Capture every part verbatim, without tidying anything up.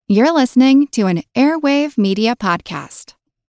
You're listening to an Airwave Media Podcast.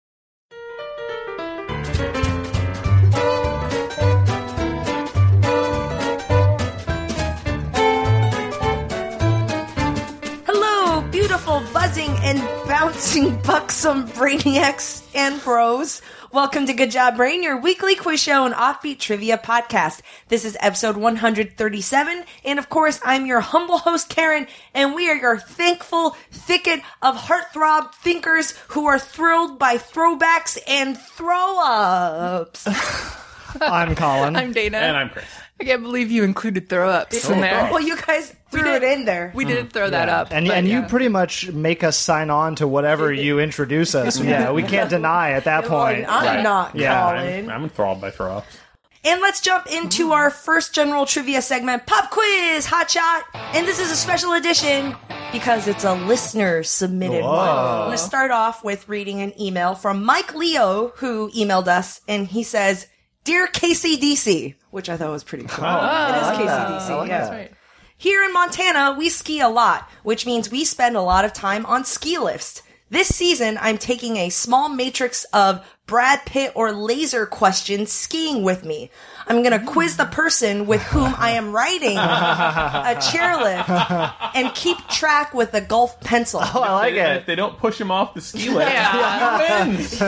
Hello, beautiful, buzzing, and bouncing buxom brainiacs and bros. Welcome to Good Job Brain, your weekly quiz show and offbeat trivia podcast. This is episode one hundred thirty-seven, and of course, I'm your humble host, Karen, and we are your thankful thicket of heartthrob thinkers who are thrilled by throwbacks and throw-ups. I'm Colin. I'm Dana. And I'm Chris. I can't believe you included throw-ups in there. Well, you guys threw did. it in there. We didn't throw that up. And but and you yeah. pretty much make us sign on to whatever you introduce us. Yeah, we can't deny at that point. I'm Right. not, Yeah. Colin. I'm, I'm enthralled by throw ups. And let's jump into our first general trivia segment, Pop Quiz Hot Shot. And this is a special edition because it's a listener submitted Whoa. one. I'm going to start off with reading an email from Mike Leo, who emailed us, and he says, "Dear K C D C," which I thought was pretty cool. Oh, it is I like K C D C, that. I like yeah. that. Right. Here in Montana, we ski a lot, which means we spend a lot of time on ski lifts. This season, I'm taking a small matrix of Brad Pitt or laser questions skiing with me. I'm going to quiz the person with whom I am riding a chairlift and keep track with a golf pencil. Oh, I like And if it. they don't push him off the ski lift, Yeah. he wins.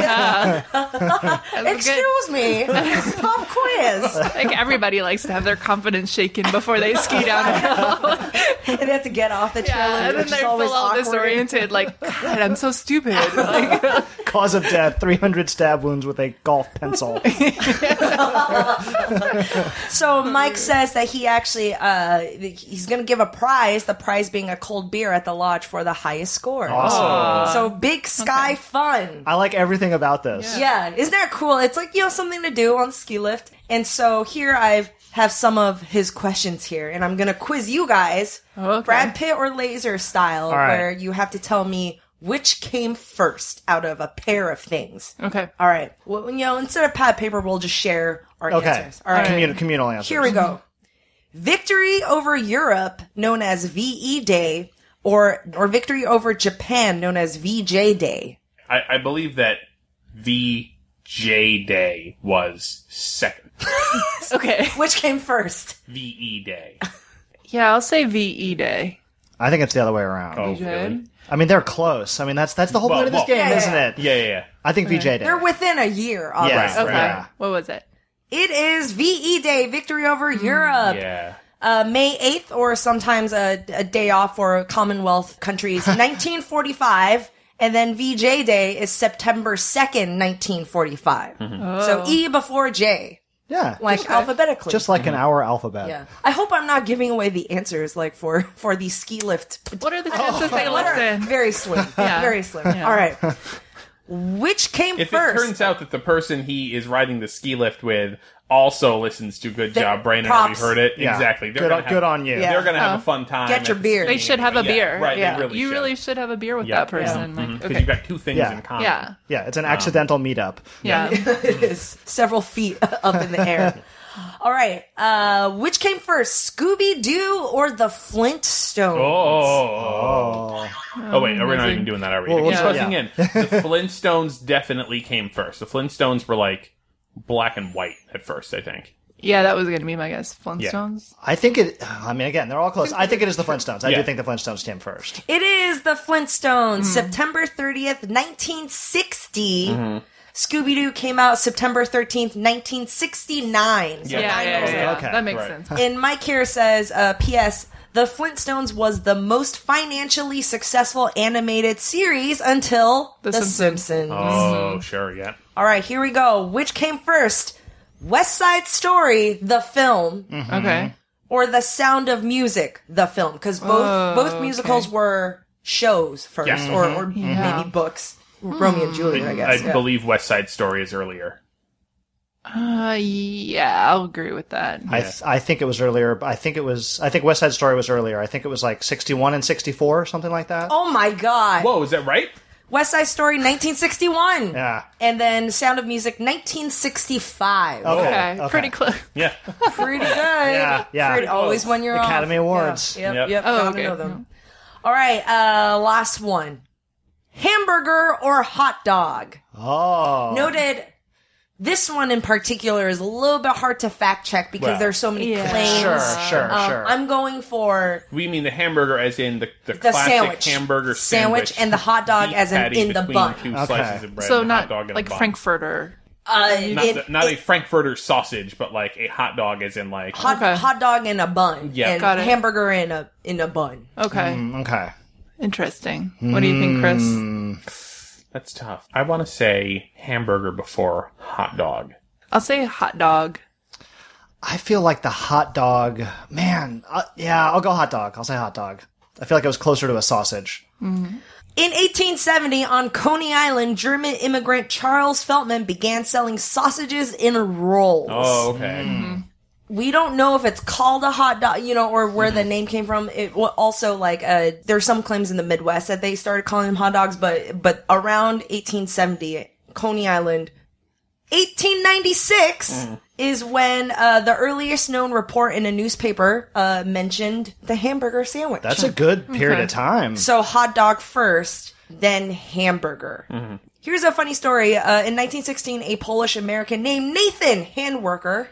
Excuse me, pop quiz. Like everybody likes to have their confidence shaken before they ski down a hill. And they have to get off the chairlift, Yeah, and then which they is feel always all awkward. disoriented. Like, God, I'm so stupid. Like, Cause of death: three hundred stab wounds with a golf pencil. So Mike says that he actually uh, he's going to give a prize. The prize being a cold beer at the lodge for the highest score. Awesome. So big sky fun. I like everything about this. Yeah, isn't that cool? It's like, you know, something to do on the ski lift. And so here I have some of his questions here, and I'm going to quiz you guys, Okay. Brad Pitt or laser style, All right. where you have to tell me which came first out of a pair of things. okay. All right. Well, you know, instead of pad paper, we'll just share our Okay. answers. All right. Communal, communal answers. Here we go. Victory over Europe, known as V E Day, or or victory over Japan, known as V J Day. I, I believe that V J Day was second. Okay. Which came first? V E Day. Yeah, I'll say V E Day. I think it's the other way around. Oh, Good. really? I mean, they're close. I mean, that's that's the whole Well, point of this well- game, Yeah, yeah, isn't yeah. it? Yeah, yeah, yeah. I think V J Day. They're within a year, obviously. Yes. Okay. Yeah. What was it? It is V E Day, victory over Europe. Yeah. Uh, May eighth, or sometimes a, a day off for Commonwealth countries, nineteen forty-five. And then V J Day is September second, nineteen forty-five. So E before J, Yeah. like just, alphabetically. just like in our alphabet. yeah. I hope I'm not giving away the answers, like for, for the ski lift. What are the chances they What are- listen? Very slim. Yeah. Very slim. Yeah. All right. Which came If first? it turns out that the person he is riding the ski lift with also listens to Good Then Job Brain and props. already heard it, Yeah. exactly. They're Good gonna on- have- good on you. Yeah. They're going to have Oh. a fun time. Get your at the beer. They should have a Yeah, beer. Right, Yeah. they really You should. really should have a beer with Yeah. that person. Like, Because okay. you've got two things Yeah. in common. Yeah. Yeah, it's an accidental meetup. Yeah. It is several feet up in the air. All right. Uh, which came first, Scooby Doo or the Flintstones? Oh. Oh. Oh, wait, we're not amazing. even doing that, are we? Well, We're we'll- buzzing yeah. in. The Flintstones definitely came first. The Flintstones were like black and white at first, I think. Yeah, that was going to be my guess. Flintstones. I think it. I mean, again, they're all close. I think it is the Flintstones. I Yeah. do think the Flintstones came first. It is the Flintstones, September thirtieth, nineteen sixty. Scooby Doo came out September thirteenth, nineteen sixty-nine. So Yeah. Yeah, nine yeah, years yeah, ago. yeah. Okay. That makes Right. sense. And Mike here says, uh, P S. The Flintstones was the most financially successful animated series until The, The Simpsons. Simpsons. Oh, sure, yeah. All right, here we go. Which came first? West Side Story, the film, Okay. or The Sound of Music, the film? Because both Oh, both musicals okay. were shows first, Yes. or, or Yeah. maybe books. Romeo and Juliet, I I guess. yeah. believe West Side Story is earlier. Uh, yeah, I'll agree with that. I th- I think it was earlier. I think it was. I think West Side Story was earlier. I think it was like sixty-one and sixty-four, something like that. Oh my God! Whoa, is that right? West Side Story, nineteen sixty-one. Yeah. And then Sound of Music, nineteen sixty-five. Okay. Okay, okay. pretty close. Yeah. Pretty good. Yeah, yeah. Pretty, always when you're Academy off. Awards. Yeah. Yep, Yep. yep. Oh, gotta okay. know them. All right, uh, last one. Hamburger or hot dog? Oh. Noted. This one in particular is a little bit hard to fact check because Well, there's so many yeah. claims. Sure, sure, Um, sure. I'm going for We mean the hamburger as in the, the, the classic sandwich. hamburger Sandwich sandwich. and the hot dog Beef as in patty in the between bun. Two Okay. slices of bread So and a hot not dog and like a bun. Frankfurter. Uh, Not, it- the, not it- a Frankfurter sausage, but like a hot dog as in like... hot Okay. hot dog in a bun. Yeah. and Got it. hamburger in a in a bun. Okay. Okay. Interesting. What do you think, Chris? That's tough. I want to say hamburger before hot dog. I'll say hot dog. I feel like the hot dog, man, uh, yeah, I'll go hot dog. I'll say hot dog. I feel like it was closer to a sausage. In eighteen seventy, on Coney Island, German immigrant Charles Feltman began selling sausages in rolls. Oh, okay. We don't know if it's called a hot dog, you know, or where the name came from. It wa- also like uh, there's some claims in the Midwest that they started calling them hot dogs, but but around eighteen seventy, Coney Island. eighteen ninety-six is when uh, the earliest known report in a newspaper uh, mentioned the hamburger sandwich. That's a good period Okay. of time. So hot dog first, then hamburger. Here's a funny story. Uh, in nineteen sixteen, a Polish American named Nathan Handworker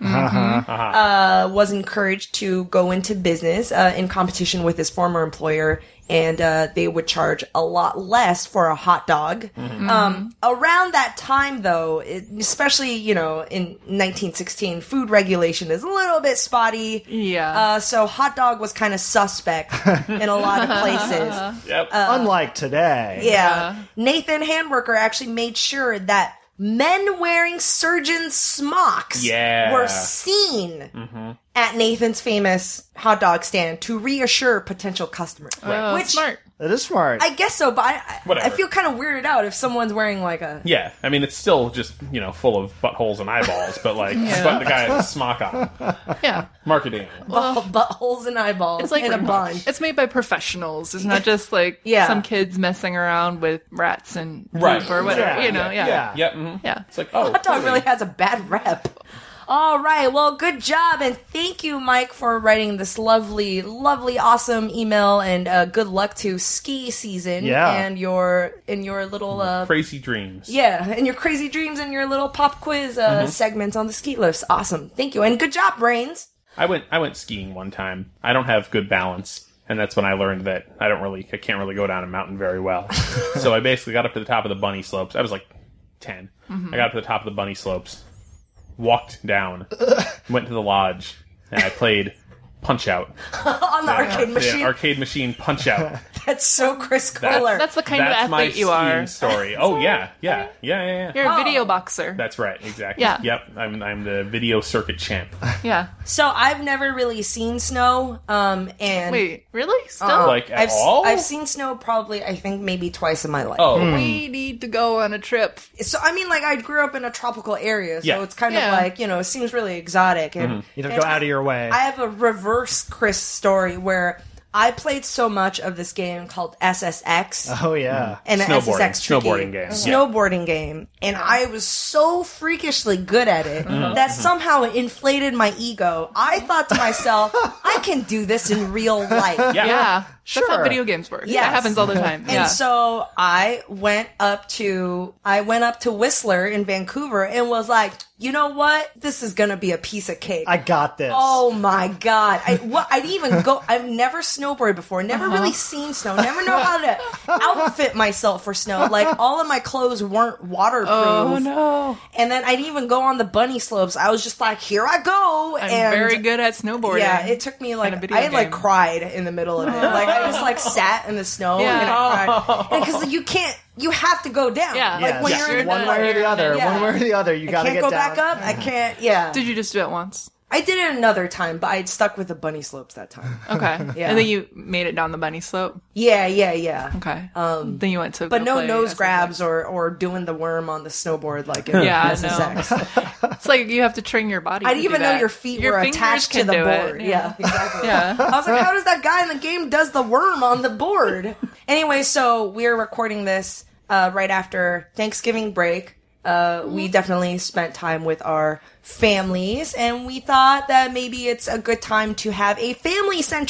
uh, was encouraged to go into business uh, in competition with his former employer, and uh, they would charge a lot less for a hot dog. Um, around that time, though, it, especially you know in nineteen sixteen, food regulation is a little bit spotty. Yeah. Uh, so hot dog was kind of suspect in a lot of places. Yep. Unlike today. Yeah. Nathan Handworker actually made sure that men wearing surgeon smocks Yeah. were seen at Nathan's famous hot dog stand to reassure potential customers. Oh, Which smart. It is smart. I guess so, but I, I, Whatever. I feel kind of weirded out if someone's wearing like a Yeah, I mean, it's still just, you know, full of buttholes and eyeballs, but like, but the guy has a smock on. Yeah. Marketing. butt, buttholes and eyeballs It's like in a bun. It's made by professionals. It's not just like Yeah. some kids messing around with rats and poop Right. or whatever. Yeah, You know, yeah. yeah. Yep. mhm. Yeah. It's like, oh. Hot dog totally. really has a bad rep. All right. Well, good job. And thank you, Mike, for writing this lovely, lovely, awesome email. And uh, good luck to ski season Yeah. and your and your little uh, Crazy dreams. yeah, and your crazy dreams and your little pop quiz uh, segments on the ski lifts. Awesome. Thank you. And good job, Brains. I went, I went skiing one time. I don't have good balance. And that's when I learned that I don't really, I can't really go down a mountain very well. So I basically got up to the top of the bunny slopes. I was like ten. I got up to the top of the bunny slopes, walked down, went to the lodge, and I played Punch Out. On the arcade machine. The arcade machine Punch Out. That's so Chris That's- Kohler. That's the kind That's of my athlete you skiing are. story. Oh yeah, yeah, yeah, yeah, yeah. You're a Oh. video boxer. That's right, exactly. Yeah. Yep. I'm I'm the video circuit champ. Yeah. So I've never really seen snow. Um, and Wait, really? Still? uh, Like, at I've, s- all? I've seen snow probably, I think, maybe twice in my life. Oh, We need to go on a trip. So I mean, like I grew up in a tropical area, so Yeah. it's kind Yeah. of like you know, it seems really exotic. And you don't and go out of your way. I have a reverse Chris story where I played so much of this game called S S X. oh, yeah. And the Snowboarding. S S X tricky- Snowboarding game. Snowboarding game. And I was so freakishly good at it that somehow it inflated my ego. I thought to myself, I can do this in real life. yeah. Yeah. That's how Sure. video games work. Yes. That happens all the time. And yeah. so I went up to I went up to Whistler in Vancouver and was like, you know what? This is gonna be a piece of cake. I got this. Oh my god! I what, I'd even go. I've never snowboarded before. Never really seen snow. Never know how to outfit myself for snow. Like all of my clothes weren't waterproof. Oh no. And then I didn't even go on the bunny slopes. I was just like, here I go. I'm and very good at snowboarding. yeah, it took me a like video I like game. cried in the middle of it. Like I just like sat in the snow Yeah. and I cried because you can't. You have to go down. Yeah. Like Yes. when Yeah. you're You're in one the way or the other. Yeah. One way or the other. You I got to can't get go down. back up. I can't. Yeah. Did you just do it once? I did it another time, but I'd stuck with the bunny slopes that time. Okay. Yeah. And then you made it down the bunny slope. Yeah, yeah, yeah. Okay. Um, then you went to. But go no play nose S S X. grabs or, or doing the worm on the snowboard like in Yeah, S S X. no. It's like you have to train your body. I to didn't do even know that. your feet Your were fingers attached to can the do it. board. Yeah, exactly. Yeah. I was like, how does that guy in the game does the worm on the board? Anyway, so we're recording this uh, right after Thanksgiving break. Uh, we definitely spent time with our families, and we thought that maybe it's a good time to have a family-centric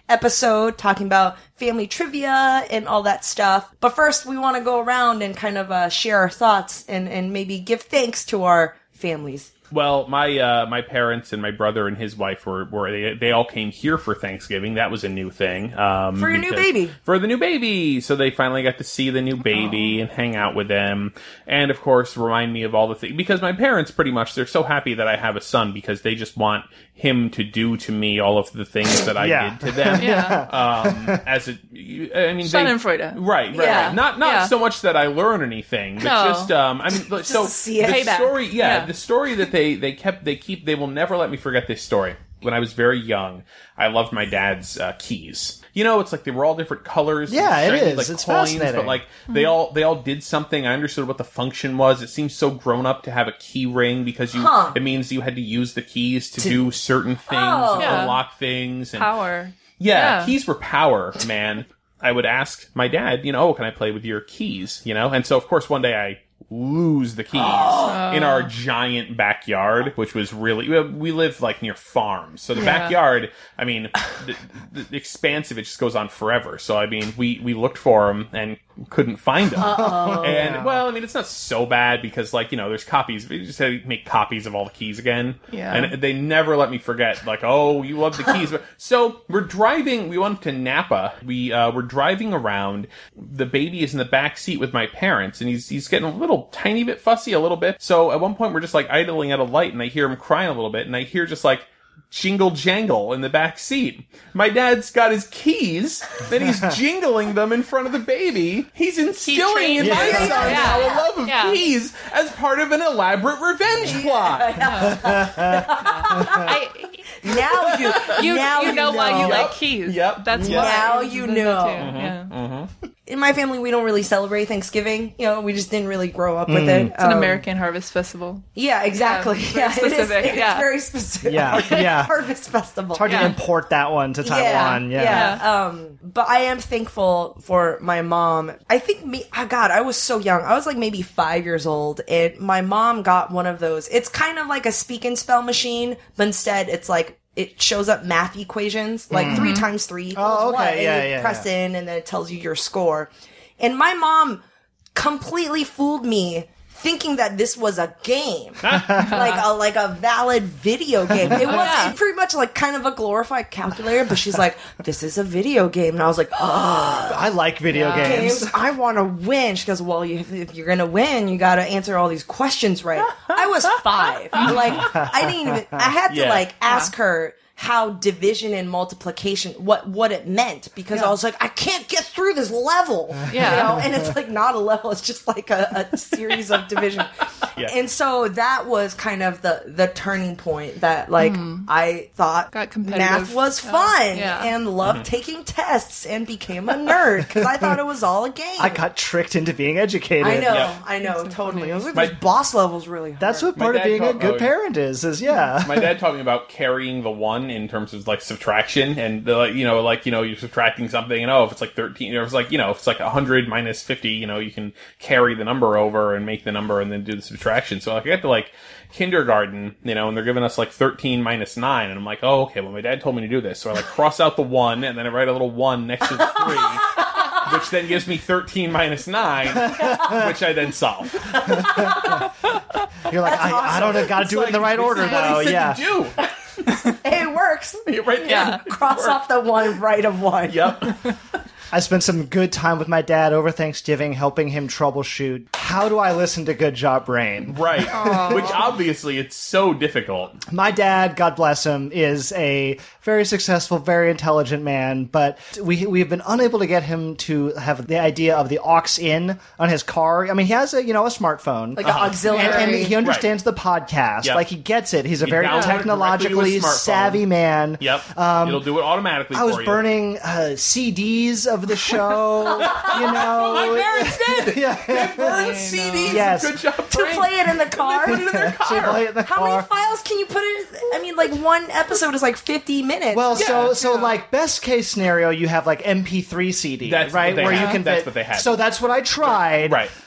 episode talking about family trivia and all that stuff. But first, we want to go around and kind of uh, share our thoughts and, and maybe give thanks to our families. Well, my uh, my parents and my brother and his wife were, were they, they all came here for Thanksgiving. That was a new thing. Um, For your new because- baby. For the new baby. So they finally got to see the new baby and hang out with them. And, of course, remind me of all the things. Because my parents, pretty much, they're so happy that I have a son because they just want him to do to me all of the things that I Yeah. did to them. Yeah. Um, as a, I mean, they, Schadenfreude. Right, right, Yeah. right. Not not Yeah. so much that I learn anything, but No. just um, I mean, like, so to see it. the Payback. story, yeah, Yeah. the story that they they kept, they keep, they will never let me forget this story. When I was very young, I loved my dad's uh, keys. You know, it's like they were all different colors. and Yeah, it shiny, is. Like It's coins, fascinating. but like they all they all did something. I understood what the function was. It seems so grown up to have a key ring because you Huh. it means you had to use the keys to, do certain things, Oh. and Yeah. unlock things. And Power. yeah, Yeah. keys were power, man. I would ask my dad, you know, oh, can I play with your keys? You know, and so of course one day I lose the keys in our giant backyard, which was really, we- we live like near farms, so the Yeah. backyard, I mean, the, the, the expanse of it just goes on forever. So I mean, we we looked for them and couldn't find them. And well, I mean, it's not so bad because like you know, there's copies. We just had to make copies of all the keys again. Yeah. And they never let me forget. Like, oh, you love the keys. So we're driving. We went to Napa. We uh, we're driving around. The baby is in the back seat with my parents, and he's he's getting a little tiny bit fussy, a little bit. So at one point, we're just like idling at a light, and I hear him crying a little bit, and I hear just like jingle jangle in the back seat. My dad's got his keys, then he's jingling them in front of the baby. He's instilling in trained my him. son Yeah. now a love of Yeah. keys as part of an elaborate revenge plot. I, Now you, you, now you know why you Yep. like keys. Yep. That's Yep. why. Now you That know. too. Mm-hmm. Yeah. In my family, we don't really celebrate Thanksgiving. You know, we just didn't really grow up with Mm. it. It's an Um, American Harvest Festival. Yeah, exactly. Yeah, Yeah, very it is. specific, It's yeah. very specific. Yeah, yeah. Harvest Festival. It's hard to Yeah. import that one to Taiwan. Yeah. yeah. Um, but I am thankful for my mom. I think me, oh God, I was so young. I was like maybe five years old, and my mom got one of those. It's kind of like a speak and spell machine, but instead it's like it shows up math equations, like three times three equals Oh, okay. what, and Yeah, you yeah, press yeah. in, and then it tells you your score. And my mom completely fooled me, thinking that this was a game, like a like a valid video game. It was Yeah. it pretty much like kind of a glorified calculator, but she's like, "This is a video game," and I was like, "Oh, I like video Yeah. games. games! I want to win." She goes, "Well, you, if you're gonna win, you got to answer all these questions right." I was five, like I didn't even. I had to Yeah. like ask her how division and multiplication, what what it meant, because I was like, I can't get through this level, Yeah. you know, and it's like not a level, it's just like a, a series of division. Yeah. And so that was kind of the the turning point that like I thought Got competitive. math was Yeah. fun Yeah. and loved taking tests and became a nerd because I thought it was all a game. I got tricked into being educated. I know, Yep. I know, totally. I was like, My- this boss level's really hard. That's what My part of dad being a taught- good oh, parent is. Is yeah. My dad taught me about carrying the one in terms of like subtraction and the, like you know like you know you're subtracting something and oh if it's like thirteen or if it's like you know if it's like one hundred minus fifty you know you can carry the number over and make the number and then do the subtraction. So like I got to like kindergarten, you know, and they're giving us like thirteen minus nine and I'm like, oh okay, well my dad told me to do this, so I like cross out the one and then I write a little one next to the three, which then gives me thirteen minus nine, which I then solve. You're like, I, I don't know, got to do it in the right This order is what he though. said Yeah. to do. Hey, it works. You're right there. Yeah. Cross off the one right of one. Yep. I spent some good time with my dad over Thanksgiving, helping him troubleshoot. How do I listen to Good Job Brain? Right. Which obviously it's so difficult. My dad, God bless him, is a very successful, very intelligent man, but we we've been unable to get him to have the idea of the aux in on his car. I mean, he has a you know a smartphone, Like an auxiliary. and, and he understands the podcast. Yep. Like he gets it. He's a You very download it directly technologically to a smartphone. savvy man. Yep. It'll do it automatically Um, I was for you. burning uh, C Ds of the show. You know, My parents did. yeah. Burn C Ds. Yes. Good job. To play it in the car. Put it in their She car. play it in the How car. many files can you put in? I mean, like one episode is like fifty minutes. Well, so Yeah. so like best case scenario, you have like M P three C D, That's right? what they Where you had. can That's fit- what they had. So that's what I tried. Right.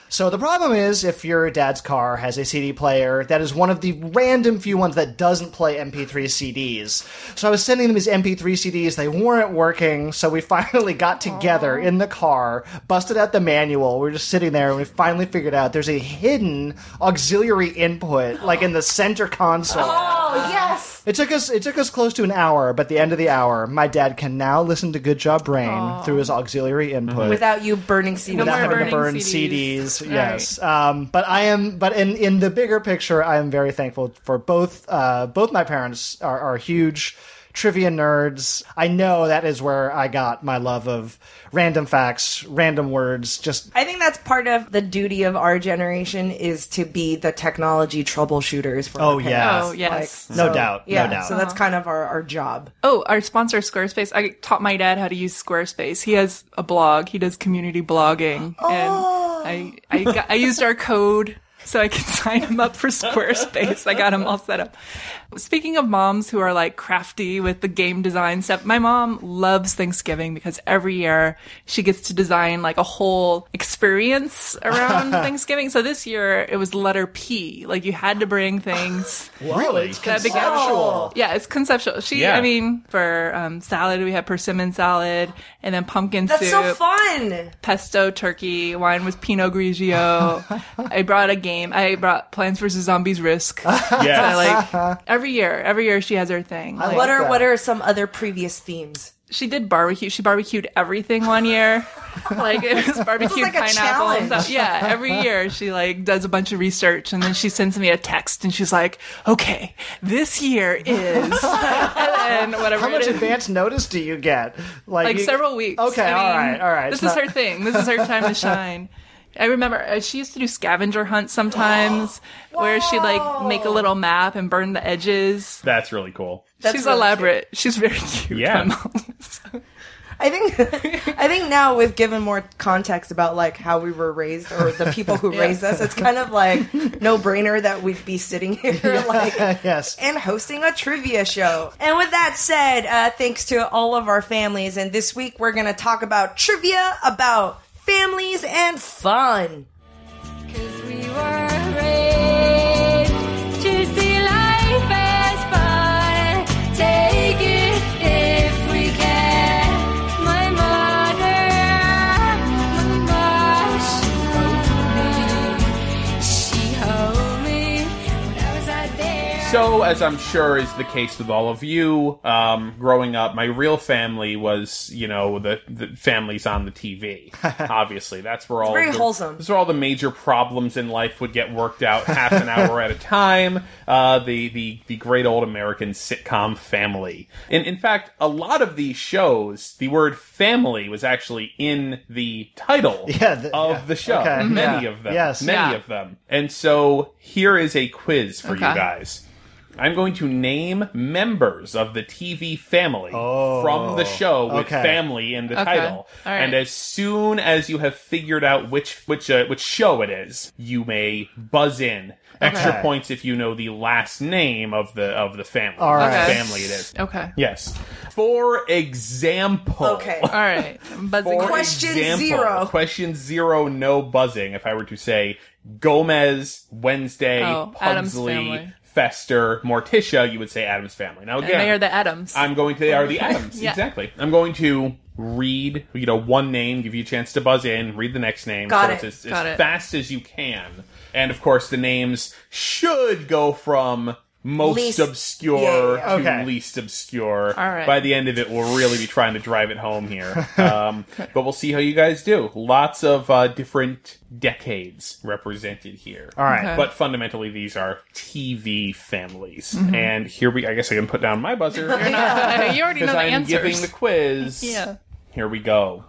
So the problem is, if your dad's car has a C D player, that is one of the random few ones that doesn't play M P three C Ds. So I was sending them these M P three C Ds, they weren't working, so we finally got together Aww. in the car, busted out the manual, we were just sitting there, and we finally figured out there's a hidden auxiliary input, like in the center console. Oh, yes! It took us it took us close to an hour, but at the end of the hour, my dad can now listen to Good Job Brain Aww. through his auxiliary input. Without you burning C Ds. No Without more having to burn burning C C Ds. Ds. Yes. Um, but I am, but in, in the bigger picture, I am very thankful for both, uh, both my parents are, are huge trivia nerds. I know that is where I got my love of random facts, random words, just... I think that's part of the duty of our generation is to be the technology troubleshooters for Oh, our yeah. parents. Oh, yes. No doubt, no Yeah, doubt. so that's kind of our, our job. Oh, our sponsor, Squarespace. I taught my dad how to use Squarespace. He has a blog. He does community blogging. Oh. And I, I, got, I used our code so I could sign him up for Squarespace. I got him all set up. Speaking of moms who are like crafty with the game design stuff, my mom loves Thanksgiving because every year she gets to design like a whole experience around Thanksgiving. So this year it was letter P. Like you had to bring things. Really? It's That began- conceptual. Yeah, it's conceptual. She, Yeah. I mean, for um, salad, we had persimmon salad, and then pumpkin That's soup, so fun! pesto turkey, wine with Pinot Grigio. I brought a game. I brought Plants vs. Zombies Risk. I Yes. like every year. Every year she has her thing. Like, What are that. what are some other previous themes? she did barbecue. She barbecued everything one year. Like it was barbecued like a pineapple and challenge. stuff. Yeah, every year she like does a bunch of research and then she sends me a text and she's like, "Okay, this year is," and then whatever. How much it is. advance notice do you get? Like you- several weeks. Okay, I mean, all right, all right. This It's is not- her thing. This is her time to shine. I remember uh, she used to do scavenger hunts sometimes, where she'd like make a little map and burn the edges. That's really cool. That's She's really elaborate. She's very cute. Yeah. my mom. I think I think now with given more context about like how we were raised or the people who raised us, it's kind of like no brainer that we'd be sitting here like yes. and hosting a trivia show. And with that said, uh, thanks to all of our families, and this week we're gonna talk about trivia about families and fun. 'Cause we were raised to see life as fun. Take it if we can. My mother, mama, she held me. She held me when I was out there. So, as I'm sure is the case with all of you, um, growing up, my real family was, you know, the, the families on the T V. Obviously, that's where all very the, wholesome. That's where all the major problems in life would get worked out half an hour at a time. Uh, the the the great old American sitcom Family. And in fact, a lot of these shows, the word family was actually in the title Yeah, the- of yeah. the show. Okay. Many Yeah. of them. Yes. Many Yeah. of them. And so here is a quiz for you Okay. guys. I'm going to name members of the T V family Oh, from the show with okay. family in the Okay. title. All right. And as soon as you have figured out which which uh, which show it is, you may buzz in. Extra Okay. points if you know the last name of the of the family. All right. Which Okay. family it is. Okay. Yes. For example. Okay. All right. I'm buzzing. For Question example, zero. Question zero, no buzzing. If I were to say Gomez, Wednesday, Oh, Addams Pugsley, Family. Fester, Morticia, you would say Addams Family. Now And they are again, the Adams. I'm going to, they are the Adams. Yeah. Exactly. I'm going to read, you know, one name, give you a chance to buzz in, read the next name. Got so it. it's as, Got as it. fast as you can. And of course, the names should go from most Least- obscure yeah, yeah. to Okay. least obscure. All right. By the end of it, we'll really be trying to drive it home here. Um, but we'll see how you guys do. Lots of uh, different decades represented here. All right. Okay. But fundamentally, these are T V families. And here we, I guess I can put down my buzzer. You're not, you already know Because the I'm answers. giving the quiz. Yeah. Here we go.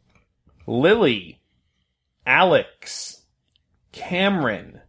Lily, Alex, Cameron,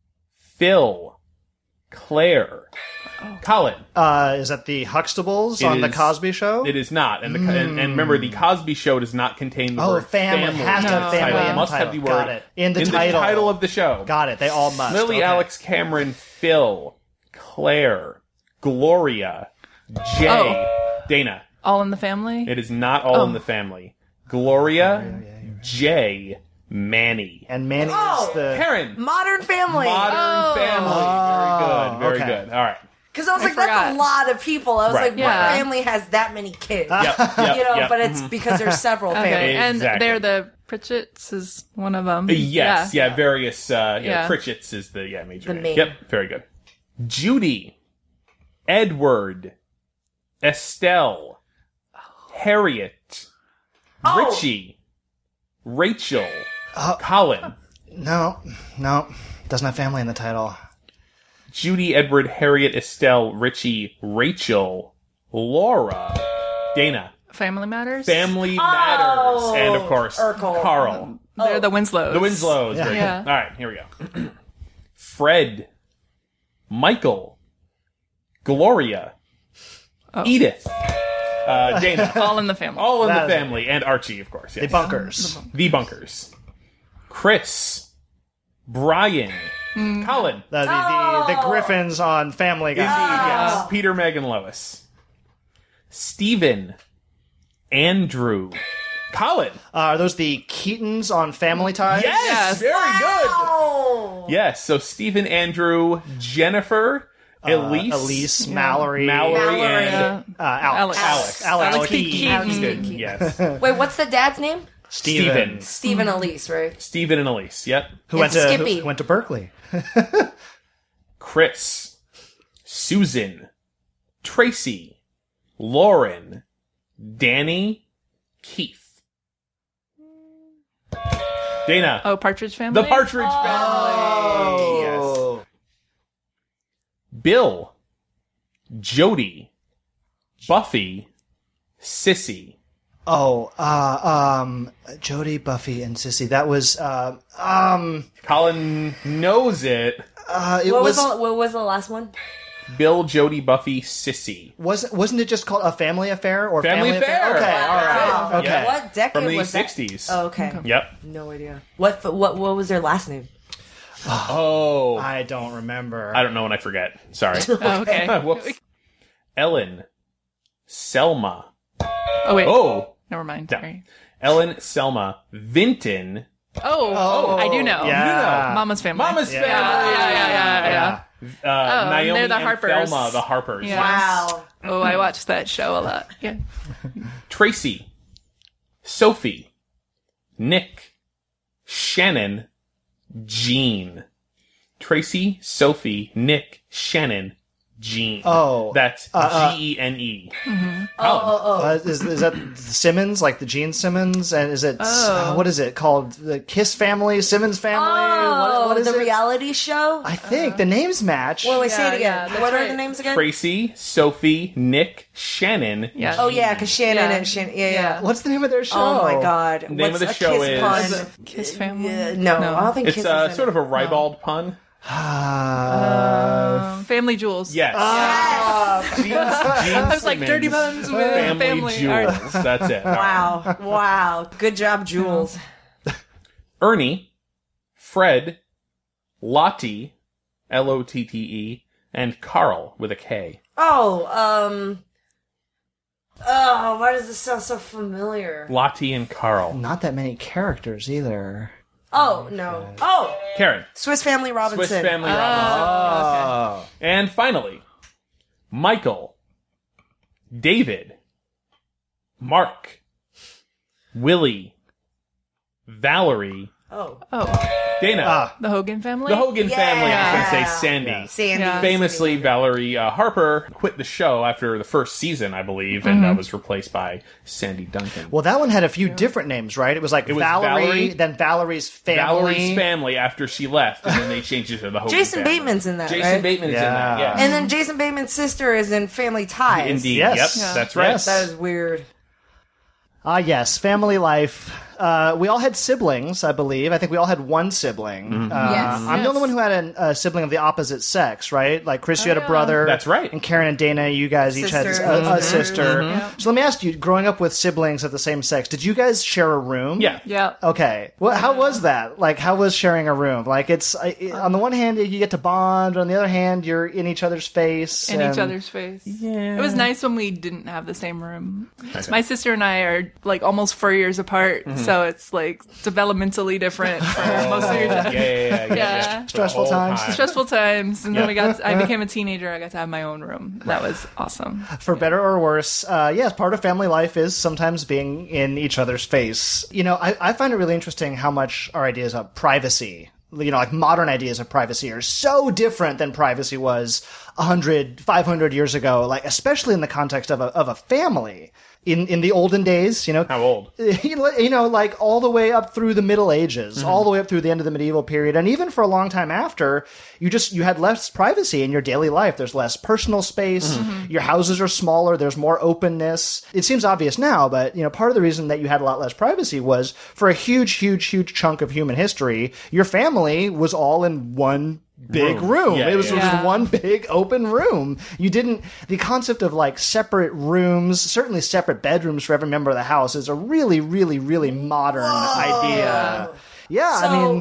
Phil, Claire, Colin. Uh, is that the Huxtables It on the is- Cosby Show? It is not, and the and, and remember, the Cosby Show does not contain the Oh, word family. family. Has to have No. family Title. in the Must title. have the Got word it. In the in title. the title of the show. Got it. They all must. Lily, Okay. Alex, Cameron, Phil, Claire, Gloria, Jay, Oh. Dana. All in the family? It is not all Oh. in the family. Gloria, Jay, Manny. And Manny Oh, is the Karen. Modern Family. Modern Oh. Family. Very good. Very okay. good. All right. Because I was I like, that's forgot. a lot of people. I was Right. like, Yeah. what family has that many kids? Yep. Yep. you know, yep. but it's because there's several Okay, families. and Exactly. they're the Pritchett's is one of them. Yes, yeah, Yeah. various, uh, yeah, Yeah. Pritchett's is the, yeah, major The name. main. Yep, very good. Judy, Edward, Estelle, Harriet, Oh. Richie, Rachel, Colin, no, no, doesn't have family in the title. Judy, Edward, Harriet, Estelle, Richie, Rachel, Laura, Dana, Family Matters. Family Matters, and of course, Urkel. Carl. They're the Winslows. The Winslows. Very Yeah. good. All right, here we go. Fred, Michael, Gloria, Edith, uh, Dana, All in the family. all in That the is- family, and Archie, of course. The Yes. Bunkers. The Bunkers. Chris, Brian, Colin. The, the, the, the Griffins on Family Guy. Indeed, yes. Peter, Meg, and Lois. Stephen, Andrew, Colin. Uh, are those the Keatons on Family Ties? Yes, Yes. very good. Oh. Yes, so Stephen, Andrew, Jennifer, Elise, Elise, Mallory, Mallory, Mallory. and uh, Alex. Alex. Alex. Alex, Alex Keaton. Keaton. Alex good. Yes. Wait, what's the dad's name? Stephen. Stephen Elise, right? Stephen and Elise. Yep. Who went And to Skippy. who went to Berkeley? Chris, Susan, Tracy, Lauren, Danny, Keith. Dana. Oh, Partridge Family. The Partridge Family. Yes. Oh. Bill, Jody, Buffy, Sissy. Oh, uh, um, Jodie, Buffy, and Sissy. That was, uh, um, Colin knows it. uh, it What was, was, the, what was the last one? Bill, Jody, Buffy, Sissy. wasn't wasn't it just called A Family Affair or Family Affair. Okay, Wow. all right, Yeah. okay. What decade From the was that? sixties. Oh, okay. Yep. No idea. What, what what was their last name? Oh. I don't remember. I don't know when I forget. Sorry. Oh, okay. Whoops. Ellen, Selma. Oh wait. Oh. Never mind. Yeah. Sorry. Ellen, Selma, Vinton. Oh, Oh, I do know. yeah. Mama's Family. Mama's Yeah. Family. Yeah, yeah, yeah, yeah. Uh, Oh, Naomi they're the and Harpers. Thelma, the Harpers. Yeah. Wow. Oh, I watched that show a lot. Yeah. Tracy, Sophie, Nick, Shannon, Jean. Tracy, Sophie, Nick, Shannon, Jean. Oh. That's uh, G E N E. Uh, is, is that Simmons, like the Gene Simmons? And is it, uh, what is it called? The Kiss family, Simmons family? Oh, what, what is the it? reality show? I think the names match. Wait, wait, say Yeah, it again. yeah, that's what are right. the names again? Tracy, Sophie, Nick, Shannon. Yeah. Oh, yeah, because Shannon Yeah. and Shannon. Yeah, yeah. What's the name of their show? Oh, my God. The name What's of the a show kiss is- pun? Is it Kiss Family? Yeah, no, No. I don't think It's Kiss uh, is in sort it. of a ribald pun. Uh, Um, Family Jewels. Yes. Jeans, I was like Dirty Buns with Family, Family. All right. Jewels. That's it. All right. Wow. Wow. Good job, Jules. Ernie, Fred, Lottie, L O T T E, and Carl with a K. Oh, um. Oh, why does this sound so familiar? Lottie and Carl. not that many characters either. Oh, no. Oh, Karen, Swiss Family Robinson. Swiss Family Robinson. Oh. And finally, Michael, David, Mark, Willie, Valerie, Oh. Oh, Dana. Ah. the Hogan Family. The Hogan Yeah. family, I was going to Yeah. say Sandy. Yeah. Sandy. Yeah. Famously, Valerie uh, Harper quit the show after the first season, I believe, and uh, was replaced by Sandy Duncan. Well, that one had a few different names, right? It was like It was Valerie, Valerie, then Valerie's family. Valerie's family after she left, and then they changed it to the Hogan Jason family. Bateman's in that, Jason right? Bateman's in that, Yeah. yes. And then Jason Bateman's sister is in Family Ties. Indeed, Yes. yep, Yeah. that's right. Yes. That is weird. Ah, yes, family life. Uh, we all had siblings, I believe. I think we all had one sibling. Mm-hmm. Uh, Yes. I'm the only one who had an- a sibling of the opposite sex, right? Like Chris, you had a brother. That's right. And Karen and Dana, you guys each had Sisters. a, a Mhm. sister. Mm-hmm. So let me ask you: growing up with siblings of the same sex, did you guys share a room? Yeah. Yeah. Okay. Well, how was that? Like, how was sharing a room? Like, it's I, it- on the one hand you get to bond, on the other hand you're in each other's face. In and- each other's face. Yeah. It was nice when we didn't have the same room. My sister and I are like almost four years apart, Mm-hmm. So it's like developmentally different for most of your yeah, time. yeah, yeah, yeah, Yeah. yeah. Stressful The whole times. time. Stressful times, and Yeah. then we got. I became a teenager. I got to have my own room. That was awesome. For better or worse, uh, yes, part of family life is sometimes being in each other's face. You know, I, I find it really interesting how much our ideas of privacy, you know, like modern ideas of privacy are so different than privacy was one hundred, five hundred years ago, like especially in the context of a, of a family. In, in the olden days, you know. How old? You know, like all the way up through the Middle Ages, all the way up through the end of the medieval period, and even for a long time after, you just, you had less privacy in your daily life. There's less personal space. Your houses are smaller. There's more openness. It seems obvious now, but, you know, part of the reason that you had a lot less privacy was for a huge, huge, huge chunk of human history, your family was all in one big room. Room. Yeah, it was yeah, just yeah. one big open room. You didn't, the concept of like separate rooms, certainly separate bedrooms for every member of the house is a really, really, really modern idea. Yeah, I So- mean,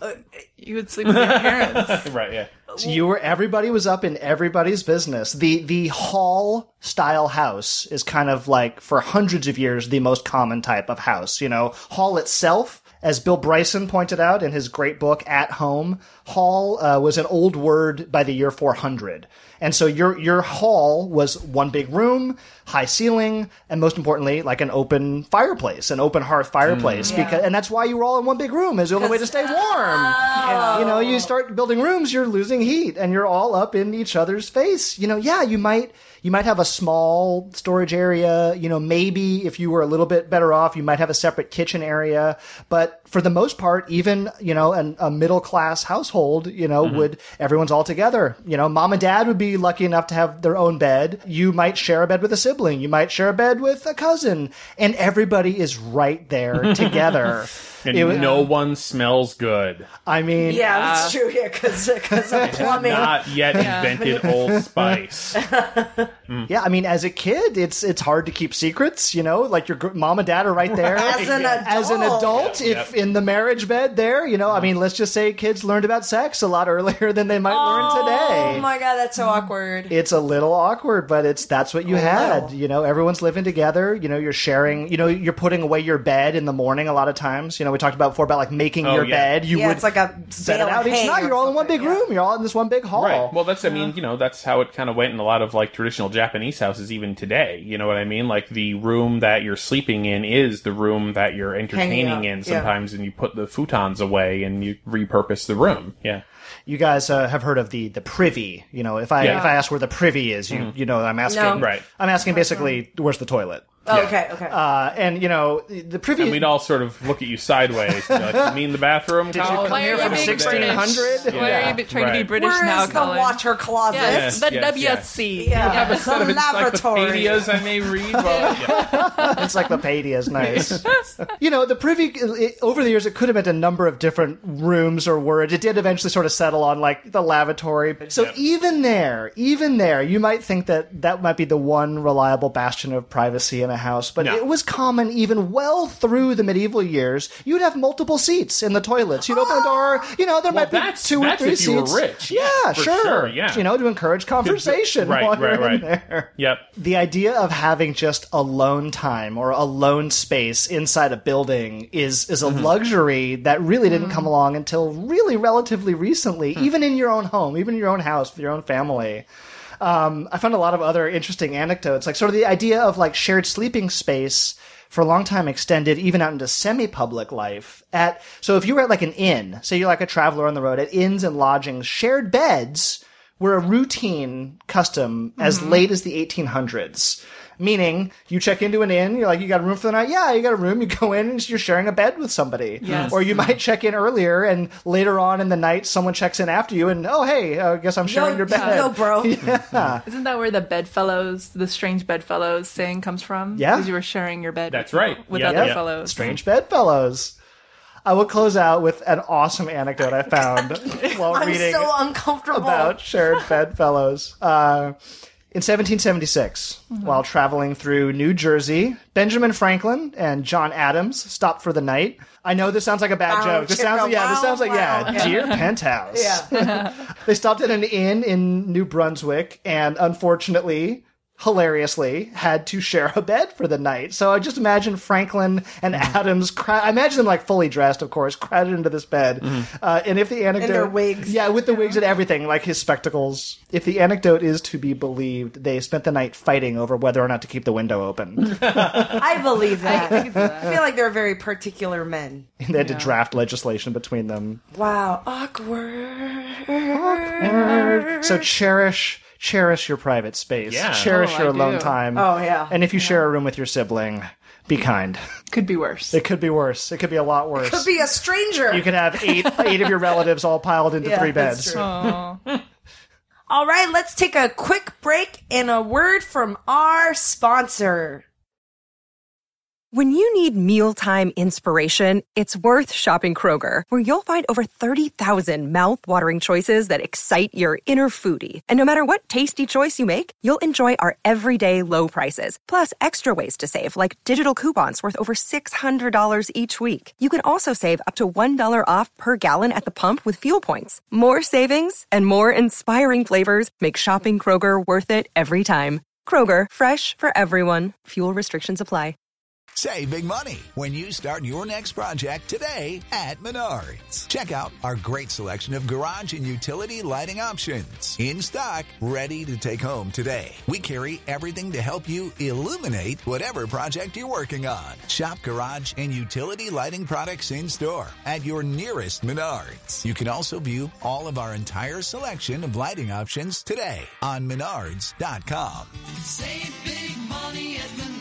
You would sleep with your parents. Right, yeah. you were, everybody was up in everybody's business. The, the hall style house is kind of like for hundreds of years, the most common type of house. You know, hall itself, as Bill Bryson pointed out in his great book, At Home, hall uh, was an old word by the year four hundred. And so your your hall was one big room, high ceiling, and most importantly, like an open fireplace, an open hearth fireplace. Yeah. Because and that's why you were all in one big room, is the only way to stay warm. You know, you start building rooms, you're losing heat, and you're all up in each other's face. You know, yeah, you might you might have a small storage area. You know, maybe if you were a little bit better off, you might have a separate kitchen area. But for the most part, even, you know, an, a middle class household, you know, would, everyone's all together. You know, mom and dad would be lucky enough to have their own bed. You might share a bed with a sibling. You might share a bed with a cousin. And everybody is right there together. And It was- no one smells good. I mean, Yeah, that's true. Yeah, because of plumbing. Not yet invented Old Spice. yeah, I mean, as a kid, it's it's hard to keep secrets, you know, like your gr- mom and dad are right there. As an adult. As an adult, Yeah, if yeah. in the marriage bed there, you know, I mean, let's just say kids learned about sex a lot earlier than they might learn today. Oh my god, that's so awkward. It's a little awkward, but it's that's what you had. little. You know, everyone's living together. You know, you're sharing. You know, you're putting away your bed in the morning a lot of times. You know, we talked about before about like making Oh, your yeah. bed. You Yeah, would it's like a set bale it out of each hay night. or You're all in one big something, yeah. room. You're all in this one big hall. Right. Well, that's, I mean, you know, that's how it kind of went in a lot of, like, traditional Japanese houses even today. You know what I mean? Like, the room that you're sleeping in is the room that you're entertaining out, in yeah. sometimes, and you put the futons away and you repurpose the room. Yeah. You guys uh, have heard of the the privy. You know, if I Yeah. if I ask where the privy is, you you know, I'm asking. No. Right. I'm asking basically where's the toilet. Oh, okay, okay. Uh, and you know, the privy. And we'd all sort of look at you sideways. And be like, you mean the bathroom? Did you Colin? come Why here are you from being sixteen hundred? British? Why Yeah. are you be- trying to be Right. British Where now, is the Colin? water closet? Yes, the yes, W yes. C. Yeah. Have a set of The laboratory. encyclopedias I may read. Well, yeah. Encyclopedia is nice. You know, the privy, it, over the years, it could have meant a number of different rooms or words. It did eventually sort of settle on, like, the lavatory. So Yeah. even there, even there, you might think that that might be the one reliable bastion of privacy in a house. But No. it was common even well through the medieval years. You'd have multiple seats in the toilets. You'd open the door, you know, there Well, might be that's- two or that's three if you were seats. rich. Yeah, Yeah, for sure. sure, yeah. You know, to encourage conversation Right, while you're right, in right. there. Yep. The idea of having just alone time or alone space inside a building is is a luxury that really didn't come along until really relatively recently, even in your own home, even in your own house with your own family. Um, I found a lot of other interesting anecdotes, like sort of the idea of like shared sleeping space for a long time extended even out into semi-public life. At so if you were at like an inn, say you're like a traveler on the road, at inns and lodgings, shared beds were a routine custom as late as the eighteen hundreds. Meaning, you check into an inn, you're like, you got a room for the night? Yeah, you got a room. You go in and you're sharing a bed with somebody. Yes. Or you might check in earlier and later on in the night, someone checks in after you and, oh, hey, I guess I'm sharing Yo, your bed. yo, bro. Isn't that where the bedfellows, the strange bedfellows saying comes from? Yeah. Because you were sharing your bed That's with, right. with Yeah, other yeah. fellows. Strange bedfellows. I will close out with an awesome anecdote I found while I'm reading so uncomfortable. about shared bedfellows. Uh, in seventeen seventy-six, while traveling through New Jersey, Benjamin Franklin and John Adams stopped for the night. I know this sounds like a bad Wow, joke. This chicka, sounds, yeah, this wow, sounds like, yeah, wow. dear penthouse. Yeah. They stopped at an inn in New Brunswick, and unfortunately, hilariously, had to share a bed for the night. So I just imagine Franklin and Adams, cra- I imagine them like fully dressed, of course, crowded into this bed. Uh, and if the anecdote... In their wigs. Yeah, with the wigs and everything, like his spectacles. If the anecdote is to be believed, they spent the night fighting over whether or not to keep the window open. I believe that. I I, can see that. feel like they're very particular men. They had to draft legislation between them. Wow, awkward. So cherish... Cherish your private space. Yeah. Cherish Oh, your I alone do. time. Oh, yeah. And if you share a room with your sibling, be kind. Could be worse. It could be worse. It could be a lot worse. Could be a stranger. You could have eight eight of your relatives all piled into Yeah, three that's beds. true. Aw. All right, let's take a quick break and a word from our sponsor. When you need mealtime inspiration, it's worth shopping Kroger, where you'll find over thirty thousand mouth-watering choices that excite your inner foodie. And no matter what tasty choice you make, you'll enjoy our everyday low prices, plus extra ways to save, like digital coupons worth over six hundred dollars each week. You can also save up to one dollar off per gallon at the pump with fuel points. More savings and more inspiring flavors make shopping Kroger worth it every time. Kroger, fresh for everyone. Fuel restrictions apply. Save big money when you start your next project today at Menards. Check out our great selection of garage and utility lighting options. In stock, ready to take home today. We carry everything to help you illuminate whatever project you're working on. Shop garage and utility lighting products in store at your nearest Menards. You can also view all of our entire selection of lighting options today on menards dot com. Save big money at Menards.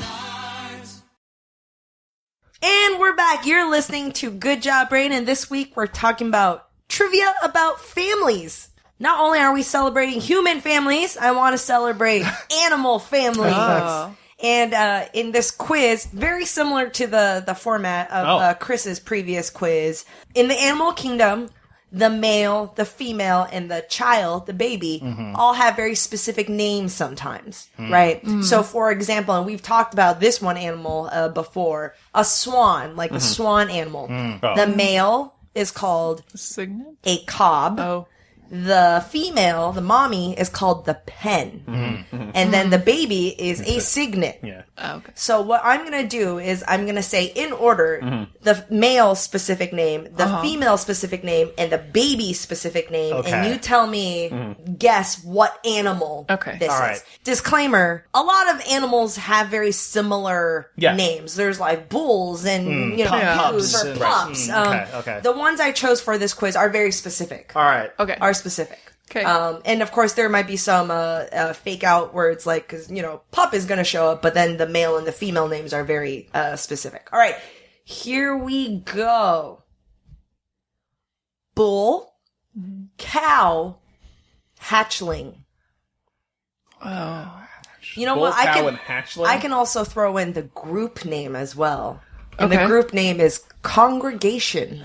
And we're back. You're listening to Good Job Brain, and this week we're talking about trivia about families. Not only are we celebrating human families, I want to celebrate animal families. Oh. And uh, in this quiz, very similar to the, the format of Oh. uh, Chris's previous quiz, in the animal kingdom, the male, the female, and the child, the baby, all have very specific names sometimes, right? So, for example, and we've talked about this one animal uh, before, a swan, like the swan animal. Oh. The male is called Signet? a cob. Oh. The female, the mommy, is called the pen. And then the baby is a cygnet. Yeah. Oh, okay. So what I'm going to do is I'm going to say in order the male specific name, the female specific name, and the baby specific name. Okay. And you tell me, guess what animal Okay. this All is. right. Disclaimer, a lot of animals have very similar Yeah. names. There's like bulls and, you know, pup- coos pups or and- pups. Mm, Um, okay, okay. The ones I chose for this quiz are very specific. All right. Okay. Are specific. Okay. Um, and of course, there might be some uh, uh, fake out words like, cause, you know, pup is going to show up, but then the male and the female names are very uh, specific. All right, here we go. Bull, cow, hatchling. Oh. You know Bull, what? I cow, can and hatchling? I can also throw in the group name as well, and Okay. the group name is congregation.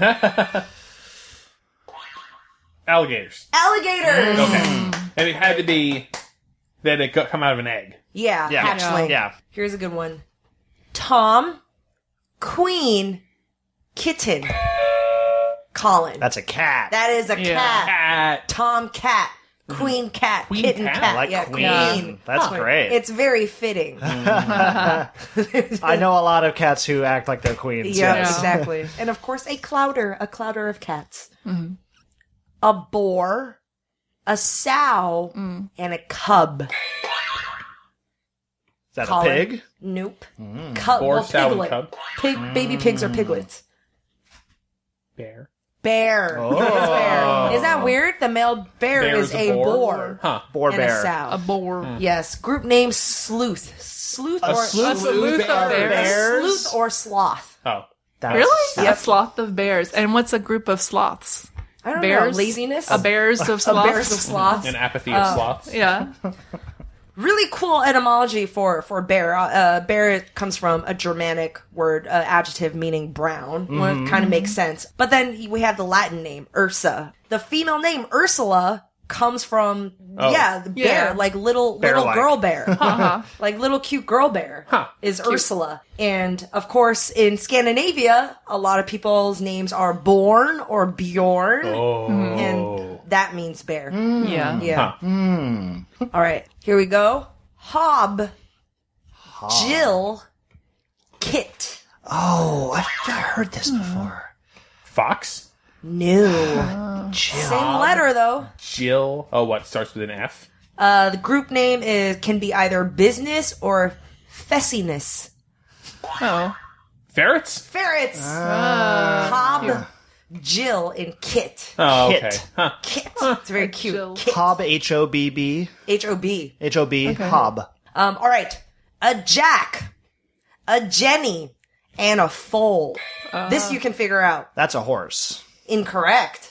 Alligators. Alligators. Okay. And it had to be that it co- come out of an egg. Yeah, Yeah. hatchling. Yeah. Here's a good one. Tom, Queen, Kitten, Colin. That's a cat. That is a Yeah. cat. Cat. Tom, cat. Queen, cat. Queen Kitten, cat? cat. I like yeah, queen. queen. That's great. It's very fitting. I know a lot of cats who act like they're queens. Yeah, yes. exactly. And of course, a clouder, a clouder of cats. A boar, a sow, and a cub. Is that Colin. a pig? Nope. Cub, Boar, well, sow, and piglet. cub. Pig, baby pigs are piglets. Bear. Bear. Oh. Yes, bear. Is that weird? The male bear Bear is a boar, Huh. Boar and bear. a sow. A boar. Yes. Group name sleuth. Sleuth A or sleuth, A sleuth of are bears. bears? sleuth or sloth. Oh. That's- Really? Yep. A sloth of bears. And what's a group of sloths? I don't Bears? know. Laziness. A bears of A sloths? bears of sloths. An apathy of sloths. Yeah. Really cool etymology for for bear. Uh, bear comes from a Germanic word, uh, adjective meaning brown. Well, it kind of makes sense. But then we have the Latin name Ursa. The female name Ursula comes from Oh. yeah the bear, Yeah. like little Bear-like. little girl bear, Uh-huh. like little cute girl bear Huh. is Ursula. And of course, in Scandinavia, a lot of people's names are Born or Bjorn, Oh. and that means bear. Yeah. Yeah. All right, here we go. Hob, Jill, Kit. Oh, I've I've heard this before. Fox? No. Same letter, though. Jill. Oh, what? Starts with an F? Uh, the group name is can be either business or fessiness. Oh. Ferrets? Ferrets. Ah. Hob, Jill, and Kit. Oh, Kit. okay. Huh. Kit. It's very cute. Jill. Kit. Hob, H O B B. H O B. H O B, Hob. Um, all right. A Jack, a Jenny, and a foal. This you can figure out. That's a horse. Incorrect.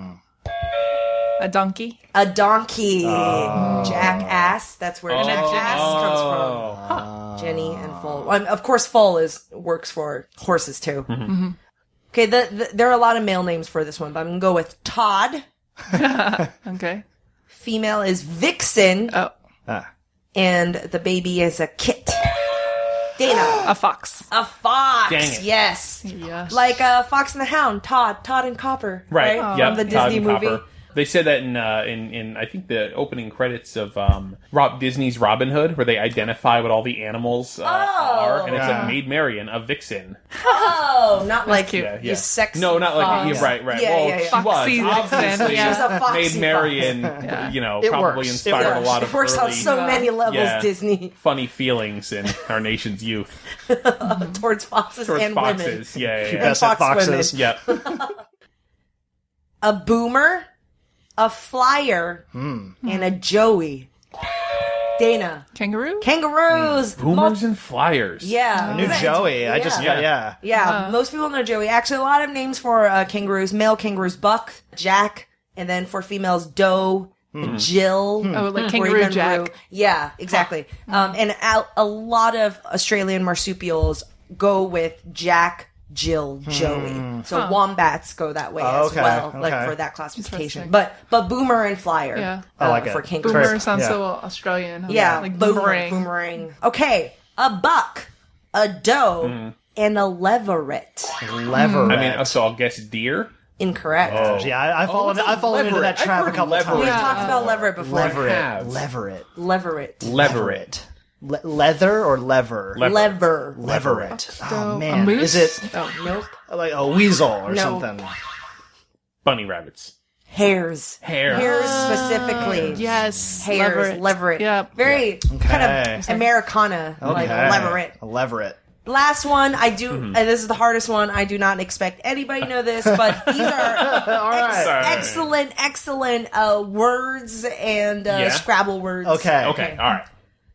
A donkey. A donkey. Jackass. That's where jackass comes from. Jenny and foal. Um, of course, foal is works for horses too. Okay, the, the, there are a lot of male names for this one, but I'm gonna go with Todd. Okay. Female is Vixen, Oh. Ah. and the baby is a Kit. Dana. A fox. A fox. Dang it. Yes. Yes. Like uh, Fox and the Hound. Todd. Todd and Copper. Right. Right. Yep. From the Todd Disney and movie. Copper. They said that in uh, in in I think the opening credits of um, Rob Disney's Robin Hood, where they identify what all the animals uh, are, and it's Yeah. a Maid Marian, a vixen. Oh, not like cute. Yeah, you yeah. sexy No, not like fox. yeah, right, right. Yeah, well, yeah, yeah. she Foxy was vixen, obviously yeah. She's a foxy Maid Marian. Yeah. You know, It probably works. It inspired works. a lot of It works early, on so many levels, yeah, Disney, funny feelings in our nation's youth towards foxes towards and foxes. Yeah, yeah, You yeah. best at fox women. foxes. Yep. a boomer, a flyer, Hmm. and a joey. Dana. Kangaroo? Kangaroos. Boomers and flyers. Yeah. I knew Joey. I just, yeah. Yeah. yeah. Yeah, most people know Joey. Actually, a lot of names for uh, kangaroos. Male kangaroos, Buck, Jack, and then for females, Doe, Jill. Oh, like or Kangaroo even Jack. Roo. Yeah, exactly. Um, and a, a lot of Australian marsupials go with Jack, Jill, Joey. So wombats go that way Oh, as okay, well, like okay. for that classification. Interesting. But but boomer and flyer. Yeah. I like uh, it. for It's kangaroos. very- Boomer sounds yeah. so Australian. huh? Yeah, Like boomer, boomerang. boomerang. Okay, a buck, a doe, and a leveret. Lever. I mean, so I'll guess deer. Incorrect. Oh. yeah, I, I fallen, what's a I fallen into leveret? that trap I've a heard couple leveret. We've times. talked about leveret before. Leveret. have. Leveret. Leveret. Leveret. Le- leather or lever? Lever. Lever. Leveret. Oh, A man. moose? Is it Oh, Nope. like a weasel or No. something? Bunny rabbits. Hairs. Hair. Hairs specifically. yes. Hairs. Leveret. Leveret. Yeah. Very kind Okay. of Americana. Like Okay. leveret. A leveret. Last one, I do, and this is the hardest one. I do not expect anybody to know this, but these are All right. Sorry. excellent, excellent uh, words and uh, Yeah. Scrabble words. Okay. Okay, all right.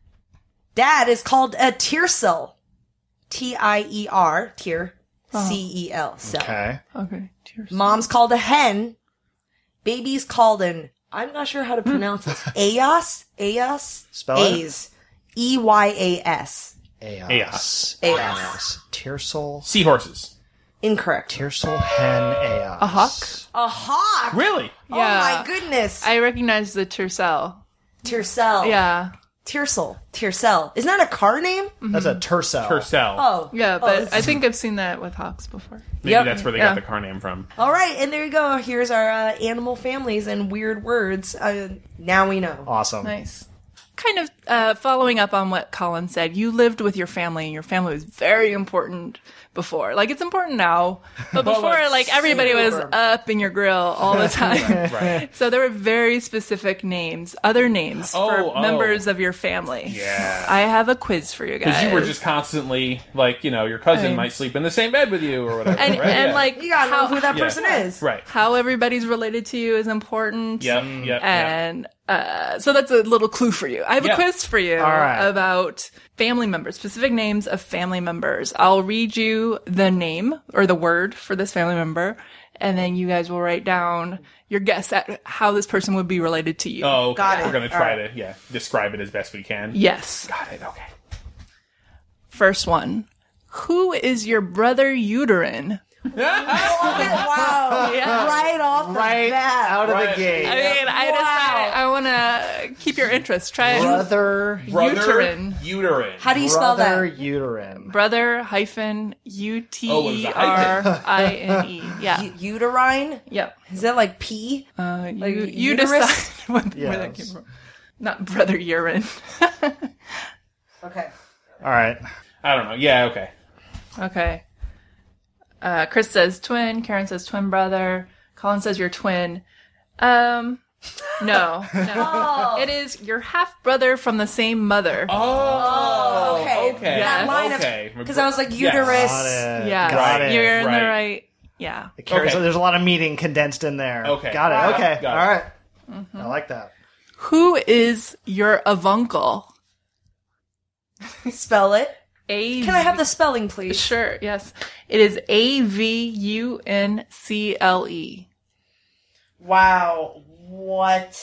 Dad is called a tiercel. T I E R, tier, C E L, cell. Okay. Okay. Cheers. Mom's called a hen. Baby's called an, I'm not sure how to pronounce this. Eos? Eos? Spell it. A's. E Y A S. Eos. Eos. Eos. Tiercel. Seahorses. Incorrect. Tiercel hen Eos. A hawk? A hawk. Really? Oh Yeah. my goodness. I recognize the Tercel. Tiercel. Yeah. Tiercel. Tiercel. Isn't that a car name? That's a tercel. Tercel. Oh. Yeah, Oh, but this I is- think I've seen that with hawks before. Maybe Yep. that's where they Yeah. got the car name from. All right, and there you go. Here's our uh, animal families and weird words. Uh, now we know. Awesome. Nice. Kind of uh, following up on what Colin said, you lived with your family, and your family was very important before. Like, it's important now, but Well, before, like, like, everybody was super. up in your grill all the time. Right. So there were very specific names, other names Oh, for oh. members of your family. Yeah. I have a quiz for you guys. Because you were just constantly, like, you know, your cousin Right. might sleep in the same bed with you or whatever. and, right? and Yeah. like, You gotta know how, who that Yeah. person is. Right. how everybody's related to you is important. Yep, yep, yep. And uh, so that's a little clue for you. I have Yeah. a quiz for you All right. about family members, specific names of family members. I'll read you the name or the word for this family member, and then you guys will write down your guess at how this person would be related to you. Oh, okay. Got it. We're going to All try right. to, yeah, describe it as best we can. Yes. Got it, okay. First one. Who is your brother uterine? Wow. Yeah. Right off the Right bat. out of Right. the gate. I mean, I Wow. decided I want to keep your interest. Try it. Brother. Brother Uterine. Uterine. How do you spell Brother that? uterine. Brother hyphen U T Oh, it was E a R hyphen. I N E. Yeah. U- uterine? Yep. Is that like pee? Uh, you, Like you uterus? decide what, where that Yes. came from. Not brother urine. Okay. All right. I don't know. Yeah, okay. Okay. Uh, Chris says twin. Karen says twin brother. Colin says you're twin. Um, no, no. It is your half brother from the same mother. Oh, okay. okay. Yeah. That line of- okay. Because I was like, Yes. uterus. Got it. Yeah, Got it. you're in Right. the right. Yeah. It carries- Okay. There's a lot of meaning condensed in there. Okay. Got it. Wow. Okay. Got it. All right. Mm-hmm. I like that. Who is your avuncle? Spell it. A. Can I have the spelling, please? Sure. Yes. It is A V U N C L E. Wow. What?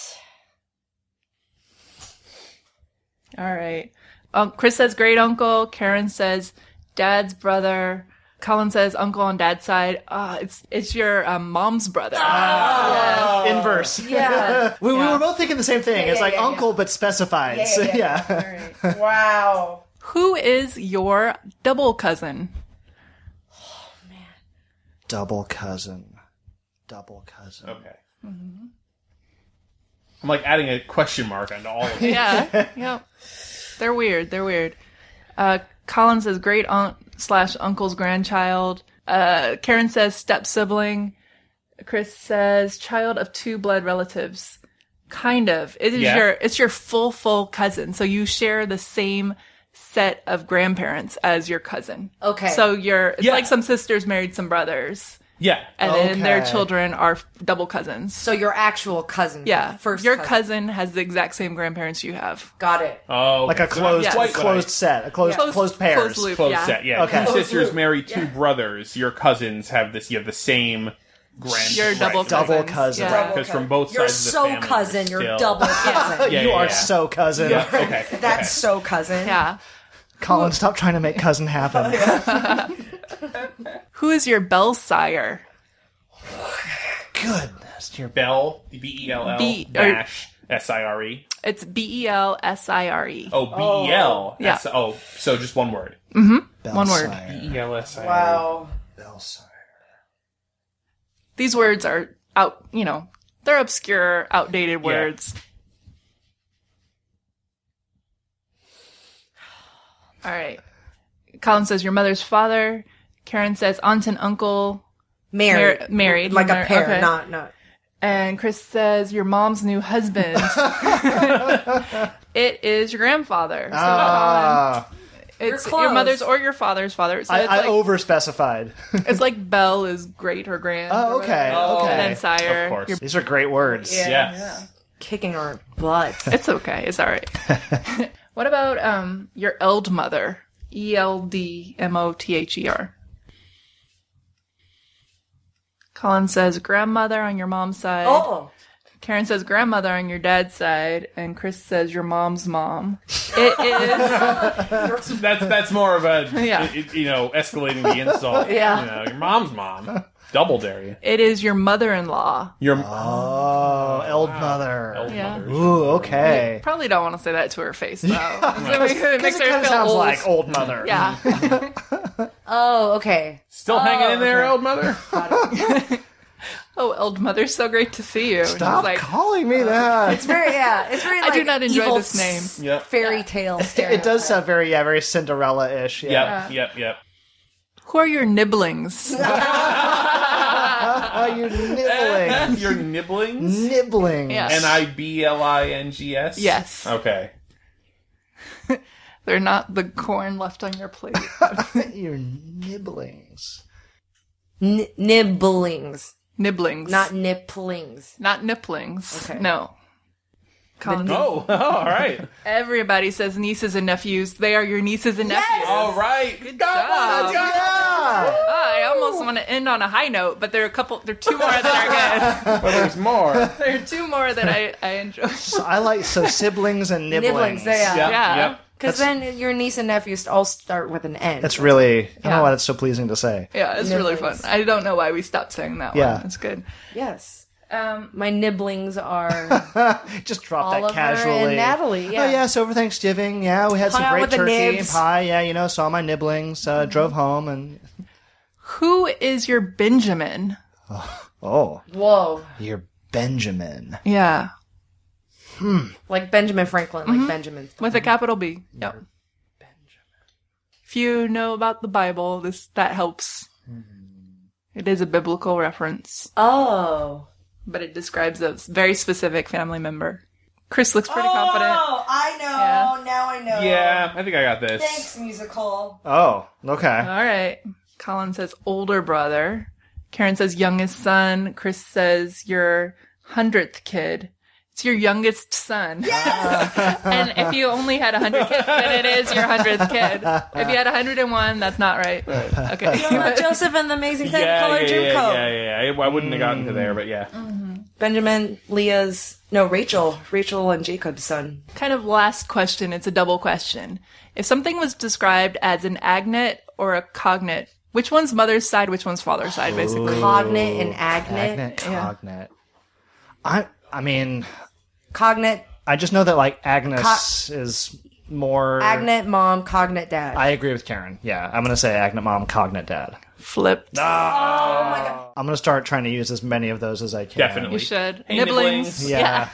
All right. Um, Chris says great uncle. Karen says dad's brother. Colin says uncle on dad's side. Uh, it's it's your um, mom's brother. Inverse. Yeah. We, we Yeah. were both thinking the same thing. Yeah, it's yeah, like yeah, uncle, but specified. Yeah, So, yeah, yeah. All right. Wow. Who is your double cousin? Double cousin. Double cousin. Okay. I'm like adding a question mark onto all of it. Yeah. Yep. They're weird. They're weird. Uh, Colin says great aunt slash uncle's grandchild. Uh, Karen says step sibling. Chris says child of two blood relatives. Kind of. It is Yeah. your it's your full full cousin. So you share the same set of grandparents as your cousin. Okay. So you're it's Yeah. like some sisters married some brothers, Yeah. and then their Okay. children are double cousins. So your actual cousin. Yeah. First your cousin has the exact same grandparents you have. Got it. Oh, Like a so not closed, quite what I- closed set, a closed, Closed- closed pairs. closed loop. Close Yeah. set, yeah. Okay. Two sisters marry two brothers. Your cousins have this. You have the same grand. You're double right. Double cousins. cousin. Yeah. Because from both You're sides of the so family, cousin. you're You're still- double cousin. Yeah, you yeah, are yeah. so cousin. Yeah, okay. That's okay. so cousin. Yeah. Colin, stop trying to make cousin happen. Who is your Belsire? Goodness, you're Bell, B E L L B- or- dash S I R E. It's B E L S I R E. Oh, B E L. Yeah. S- Oh, so just one word. One word. Belsire. B E L S I R E. Wow. Belsire. These words are out, you know, they're obscure, outdated words. All right. Colin says your mother's father. Karen says aunt and uncle. Married. Mar- married. Like a Mar- pair, okay. not not. And Chris says your mom's new husband. It is your grandfather. So Ah, it's You're your close. mother's or your father's father. So I, it's I like over specified. it's like Belle is great or grand. Oh, or okay. whatever. Oh, okay. And then sire. Of course. Your- These are great words. Yes. Kicking our butts. It's okay. It's all right. What about um your eld mother? E L D M O T H E R. Colin says grandmother on your mom's side. Oh. Karen says grandmother on your dad's side, and Chris says your mom's mom. It is That's that's more of a Yeah. i- i- you know escalating the insult. Yeah. You know, your mom's mom. Double dare you. it is your mother-in-law. Your Oh, eld mother. Eld Yeah. mother. Ooh, okay. Probably don't want to say that to her face though. So it Because makes it her kind of feel sounds old. like old mother. Yeah. Oh, okay. Still hanging in there, okay. old mother? Oh, eld mother, so great to see you. And she's Stop like, calling me that. It's very yeah. It's very. I Like, do not enjoy evil this name. Yep. Fairy tale. It does sound very, yeah, very Cinderella-ish. Yeah. Yep, yep, yep. Who are your nibblings? Oh, you're nibbling. Your nibblings? Nibbling. Yeah. N I B L I N G S? Yes. Okay. They're not the corn left on your plate. Your nibblings. N- nibblings, Nibblings. not nipplings. Not nipplings. Okay. No. Colin, Oh, oh, all right. everybody says nieces and nephews. They are your nieces and nephews. All right. Good job. Let's go. Yeah. Ah, I almost want to end on a high note, but there are a couple, there are two more that are Well, there's more. good. There are two more that I, I enjoy. So I like, so siblings and nibblings. Nibblings, yeah. Yep, Yeah. Yep. Because then your niece and nephews all start with an N. That's really, I don't Yeah. know why that's so pleasing to say. Yeah, it's really fun. Nibblings. I don't know why we stopped saying that Yeah. one. It's good. yes. Um, My nibblings are Just drop Oliver that casually. and Natalie. Yeah. Oh, yeah, so over Thanksgiving, yeah, we had Hung some out great with the turkey and nibs. pie. Yeah, you know, saw my nibblings, uh, drove home, and, who is your Benjamin? oh, Whoa. you're Benjamin. Yeah. Like Benjamin Franklin, like Benjamin. With a capital B. Yep. If you know about the Bible, this that helps. It is a biblical reference, Oh. but it describes a very specific family member. Chris looks pretty oh, confident. I know. Yeah. Now I know. Yeah, I think I got this. Thanks, musical. Oh, okay. All right. Colin says older brother. Karen says youngest son. Chris says your hundredth kid. It's your youngest son. Yes! And if you only had a hundred kids, then it is your hundredth kid. If you had a hundred and one, that's not right. Okay. You know what, Joseph and the Amazing Yeah, Technicolor yeah, Dreamcoat. yeah, yeah, yeah. I wouldn't have gotten to there, but yeah. Benjamin, Leah's, no, Rachel, Rachel and Jacob's son. Kind of last question. It's a double question. If something was described as an agnet or a cognate, which one's mother's side, which one's father's side, basically? Cognate and agnet. Agnet, cognate. I, I mean, Cognate, I just know that like Agnes is more. agnet mom, cognate dad. I agree with Karen. Yeah, I'm gonna say Agnet mom, cognate dad. Flipped. oh my god. I'm gonna start trying to use as many of those as I can. Definitely. You should. Hey, Nibblings. nibblings. Yeah.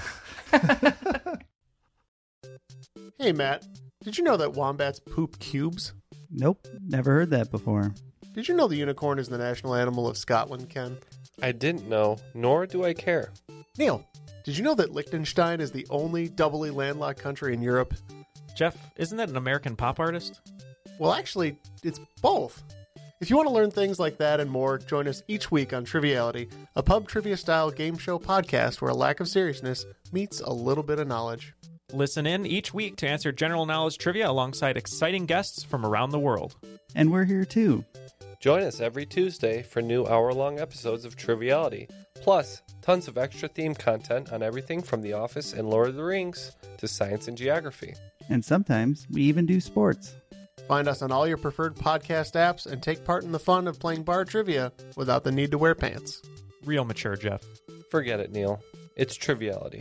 Hey, Matt, did you know that wombats poop cubes? Nope, never heard that before. Did you know the unicorn is the national animal of Scotland, Ken? I didn't know, nor do I care. Neil, did you know that Liechtenstein is the only doubly landlocked country in Europe? Jeff, isn't that an American pop artist? Well, actually, it's both. If you want to learn things like that and more, join us each week on Triviality, a pub trivia-style game show podcast where a lack of seriousness meets a little bit of knowledge. Listen in each week to answer general knowledge trivia alongside exciting guests from around the world. And we're here too. Join us every Tuesday for new hour-long episodes of Triviality, plus tons of extra theme content on everything from The Office and Lord of the Rings to science and geography. And sometimes we even do sports. Find us on all your preferred podcast apps and take part in the fun of playing bar trivia without the need to wear pants. Real mature, Jeff. Forget it, Neil. It's Triviality.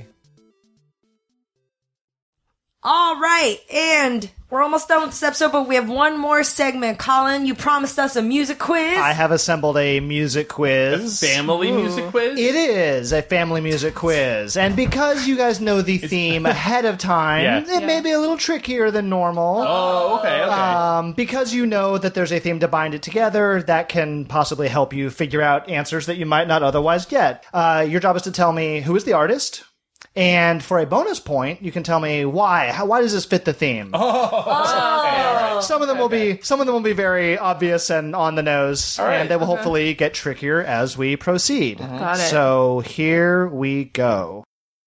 All right, and we're almost done with this episode, but we have one more segment. Colin, you promised us a music quiz. I have assembled a music quiz. Family music quiz? It is a family music quiz. And because you guys know the theme ahead of time, Yeah. it may be a little trickier than normal. Oh, okay, okay. Um, because you know that there's a theme to bind it together, that can possibly help you figure out answers that you might not otherwise get. Uh, your job is to tell me who is the artist. And for a bonus point, you can tell me why. How, why does this fit the theme? Oh. Some of them will be some of them will be very obvious and on the nose, right, and they will okay. hopefully get trickier as we proceed. Got it. So here we go.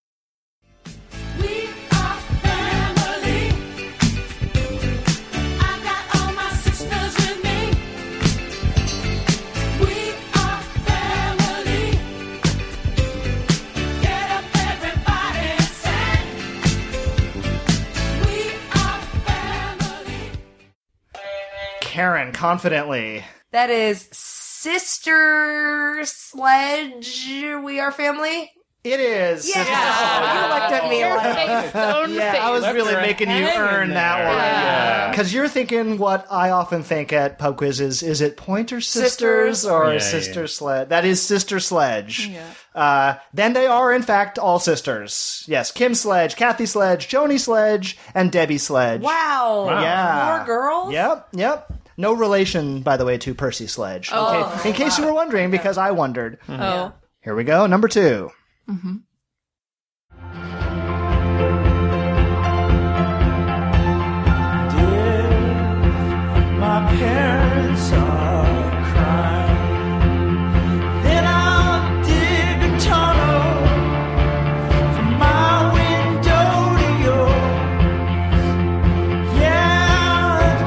We are family. I got all my sisters with me. We are family. Get up, everybody, and sing. We are family. Karen, confidently. That is Sister Sledge. We are family. It is. Yeah, Sister you looked at me like. Yeah, I was Left really her making you hanging earn that there. one. Yeah. Because you're thinking what I often think at pub quizzes, is it Pointer Sisters, Sisters. or Yeah, Sister yeah. Sledge? That is Sister Sledge. Yeah. Uh, then they are, in fact, all sisters. Yes, Kim Sledge, Kathy Sledge, Joni Sledge, and Debbie Sledge. Wow. Yeah. Four girls? Yep, yep. No relation, by the way, to Percy Sledge. Oh. Okay, in case you were wondering, because I wondered. Oh. Here we go, number two. My parents are crying. Then I'll dig a tunnel from my window to yours. Yeah,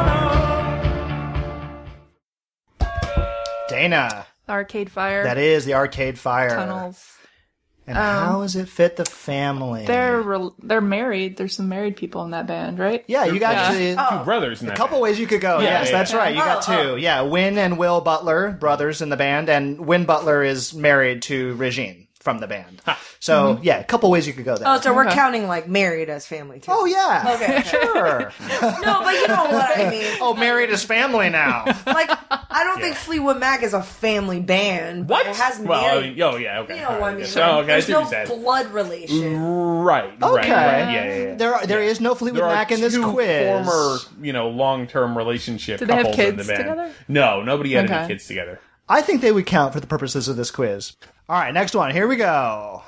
the tunnel. Dana. Arcade Fire. That is the Arcade Fire. Tunnels. And how does it fit the family? They're rel they're married. There's some married people in that band, right? Yeah, you got Yeah. to- Two brothers in a that couple band. ways you could go. Yeah, yes, yeah, that's yeah. right. You got Oh, two. Yeah, Win and Will Butler, brothers in the band, and Win Butler is married to Regine from the band. So, yeah, a couple ways you could go there. Oh, so we're Okay. counting like married as family too. Oh, yeah. Okay, okay. Sure. No, but you know what I mean. Oh, married as family now. Like I I don't think Fleetwood Mac is a family band. But What? It has Well, I married. mean, oh, yeah, okay. You know All what right, I mean? yeah. So, okay, I There's see what no you said. blood relation. Right, Okay. right, right. Yeah, yeah, yeah. There, there is no Fleetwood There are Mac in this two quiz. former, you know, long-term relationship Did they have couples in the kids band. together? No, nobody had Okay. any kids together. I think they would count for the purposes of this quiz. All right, next one. Here we go.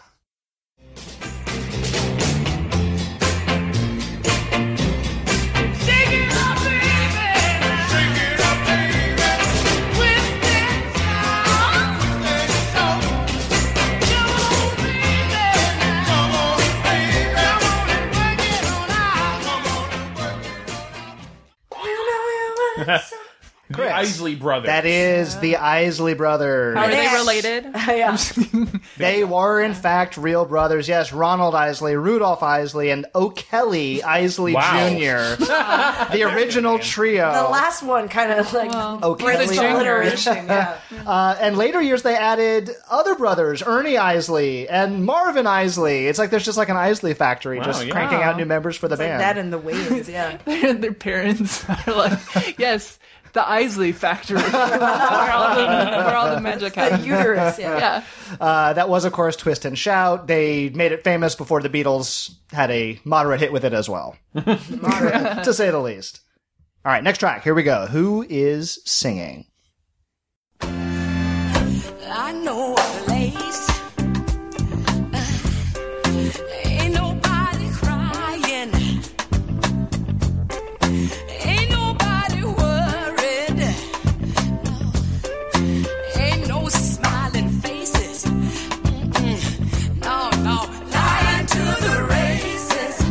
The Isley Brothers. That is the Isley Brothers. Are they related? yeah. They were, in fact, real brothers. Yes, Ronald Isley, Rudolph Isley, and O'Kelly Isley Wow. Junior The original trio. The last one kind of like O'Kelly. brings alliteration. Yeah. Uh, and later years, they added other brothers, Ernie Isley and Marvin Isley. It's like there's just like an Isley factory, Wow, just yeah. cranking out new members for the Like band. that in the waves, yeah. Their parents are like, yes, the Isley factory, where all the, where all the magic The happens. uterus, yeah. Yeah. Uh, that was, of course, Twist and Shout. They made it famous before the Beatles had a moderate hit with it as well, to say the least. All right, next track. Here we go. Who is singing? I know a place. Uh, ain't nobody crying. Ain't nobody worried. No. Ain't no smiling faces. Mm-mm. No, no. Lying to the races.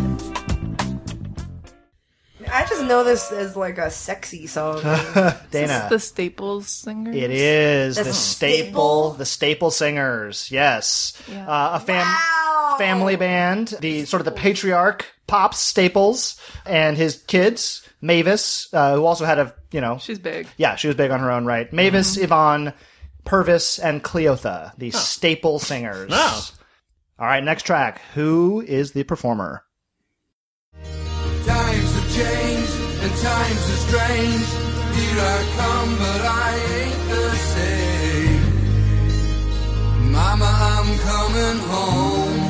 I just know this as like a sexy song. Dana. The Staples singers. It is the, The staple, Staple? the Staple Singers. Yes, Yeah. uh, a fam- Wow. family band. The sort of the patriarch, Pops Staples, and his kids, Mavis, uh, who also had a you know, She's big. yeah, she was big on her own right. Mavis, Yvonne, Purvis, and Cleotha, the Staple Singers. Oh. All right, next track. Who is the performer? Times have changed and times are strange. Here I come, but I ain't the same. Mama, I'm coming home.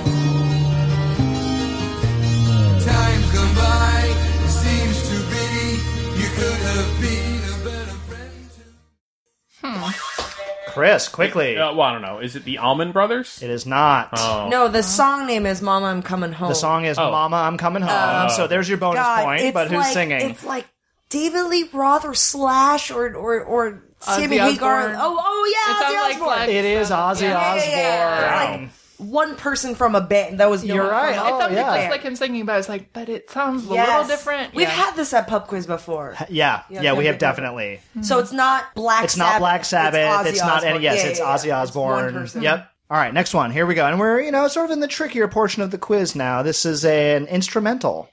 Time's gone by, it seems to be. You could have been a better friend too. Chris, quickly. Uh, well, I don't know. Is it the Allman Brothers? It is not. Oh. No, the song name is Mama, I'm Coming Home. The song is Oh. Mama, I'm Coming Home. so there's your bonus God, point, it's but who's like, singing? It's like David Lee Roth or Slash or or or Sammy Ozzy Hagar. Osbourne. Oh, oh It yeah, sounds Ozzy like Osbourne. Black It is Sabbath. Ozzy Yeah. Yeah, Osbourne. yeah, yeah. Wow. It's like one person from a band that was known You're for right. a- It Oh, sounded yeah. just like him singing, but I was like, but it sounds a Yes. little different. We've Yeah. had this at Pub Quiz before. Yeah, Yeah, yeah, we yeah, have yeah. definitely. So it's not Black It's Sabbath. not Black Sabbath. It's, Ozzy not any. Osbourne. Yes, Yeah, it's yeah, Ozzy yeah. It's one Osbourne. person. Yep. All right, next one. Here we go, and we're you know sort of in the trickier portion of the quiz now. This is an instrumental.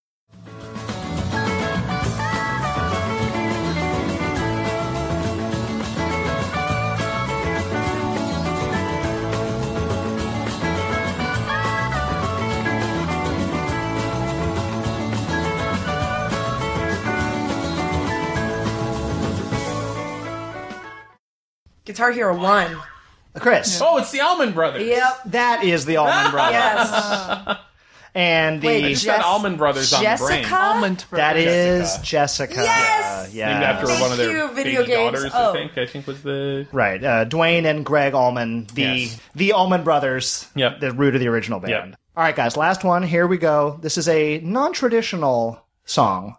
Guitar Hero one. Chris, Oh, it's the Allman Brothers. Yep. that is the Allman Brothers, Yes. and the Wait, I just had Jess- Allman Brothers on the brain. Jessica? Almond that Brothers. is Jessica. Yes! yeah, Named after Thank one of their you, baby video games. daughters, Oh. I think. I think was the... right. Uh, Dwayne and Greg Allman, the Yes. the Allman Brothers, Yep. the root of the original band. Yep. All right, guys, last one. Here we go. This is a non-traditional song.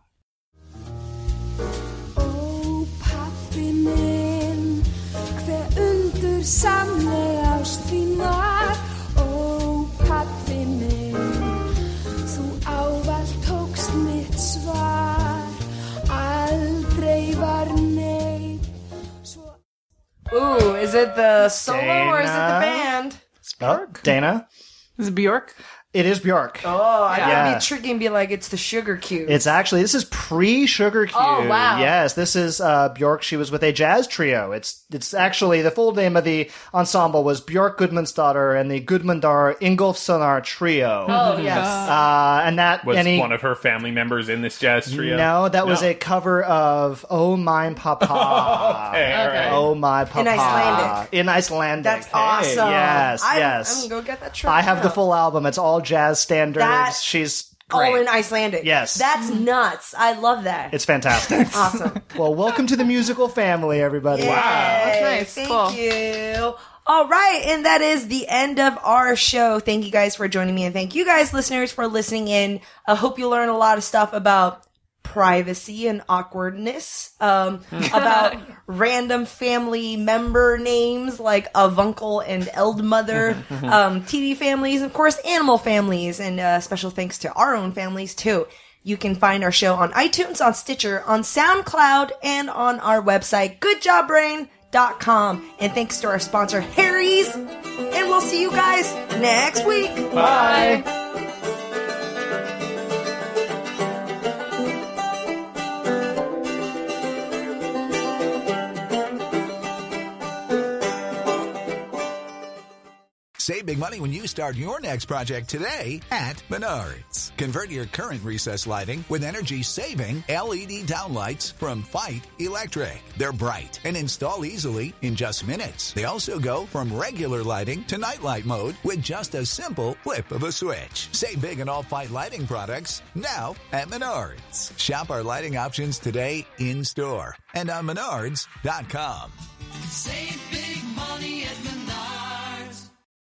Ó, pabbi minn, hve undursamlega ást þínar. Ó, pabbi minn, þú ávallt tókst mitt svar. Aldrei var nei. Svo Ooh, is it the solo or is it the Dana? band? Oh, Dana? Is it Bjork? It is Bjork. Oh, I Yeah. gotta be tricky and be like, it's the Sugar Cube. It's actually, this is pre-Sugar Cube. Oh, wow. Yes, this is uh, Bjork. She was with a jazz trio. It's it's actually, the full name of the ensemble was Bjork Gudmundsdottir and the Gudmundar Ingolfssonar Trio. Oh, yes. Uh, and that... Was any, one of her family members in this jazz trio? No, that was No. a cover of Oh My Papa. Okay, all right. Oh My Papa. In Icelandic. In Icelandic. That's awesome. Yes, I'm, yes. I'm gonna go get that track I have now. the full album. It's all jazz standards. That- She's great. All in Icelandic. Yes. That's nuts. I love that. It's fantastic. Awesome. Well, welcome to the musical family, everybody. Yay. That's nice. Thank Cool. you. All right, and that is the end of our show. Thank you guys for joining me, and thank you guys, listeners, for listening in. I hope you learn a lot of stuff about privacy and awkwardness, um, about random family member names like Avuncle and Eldmother, um, T V families, of course, animal families, and uh, special thanks to our own families, too. You can find our show on iTunes, on Stitcher, on SoundCloud, and on our website, good job brain dot com. And thanks to our sponsor, Harry's. And we'll see you guys next week. Bye. Save big money when you start your next project today at Menards. Convert your current recessed lighting with energy-saving L E D downlights from Fight Electric. They're bright and install easily in just minutes. They also go from regular lighting to nightlight mode with just a simple flip of a switch. Save big on all Fight lighting products now at Menards. Shop our lighting options today in-store and on menards dot com. Save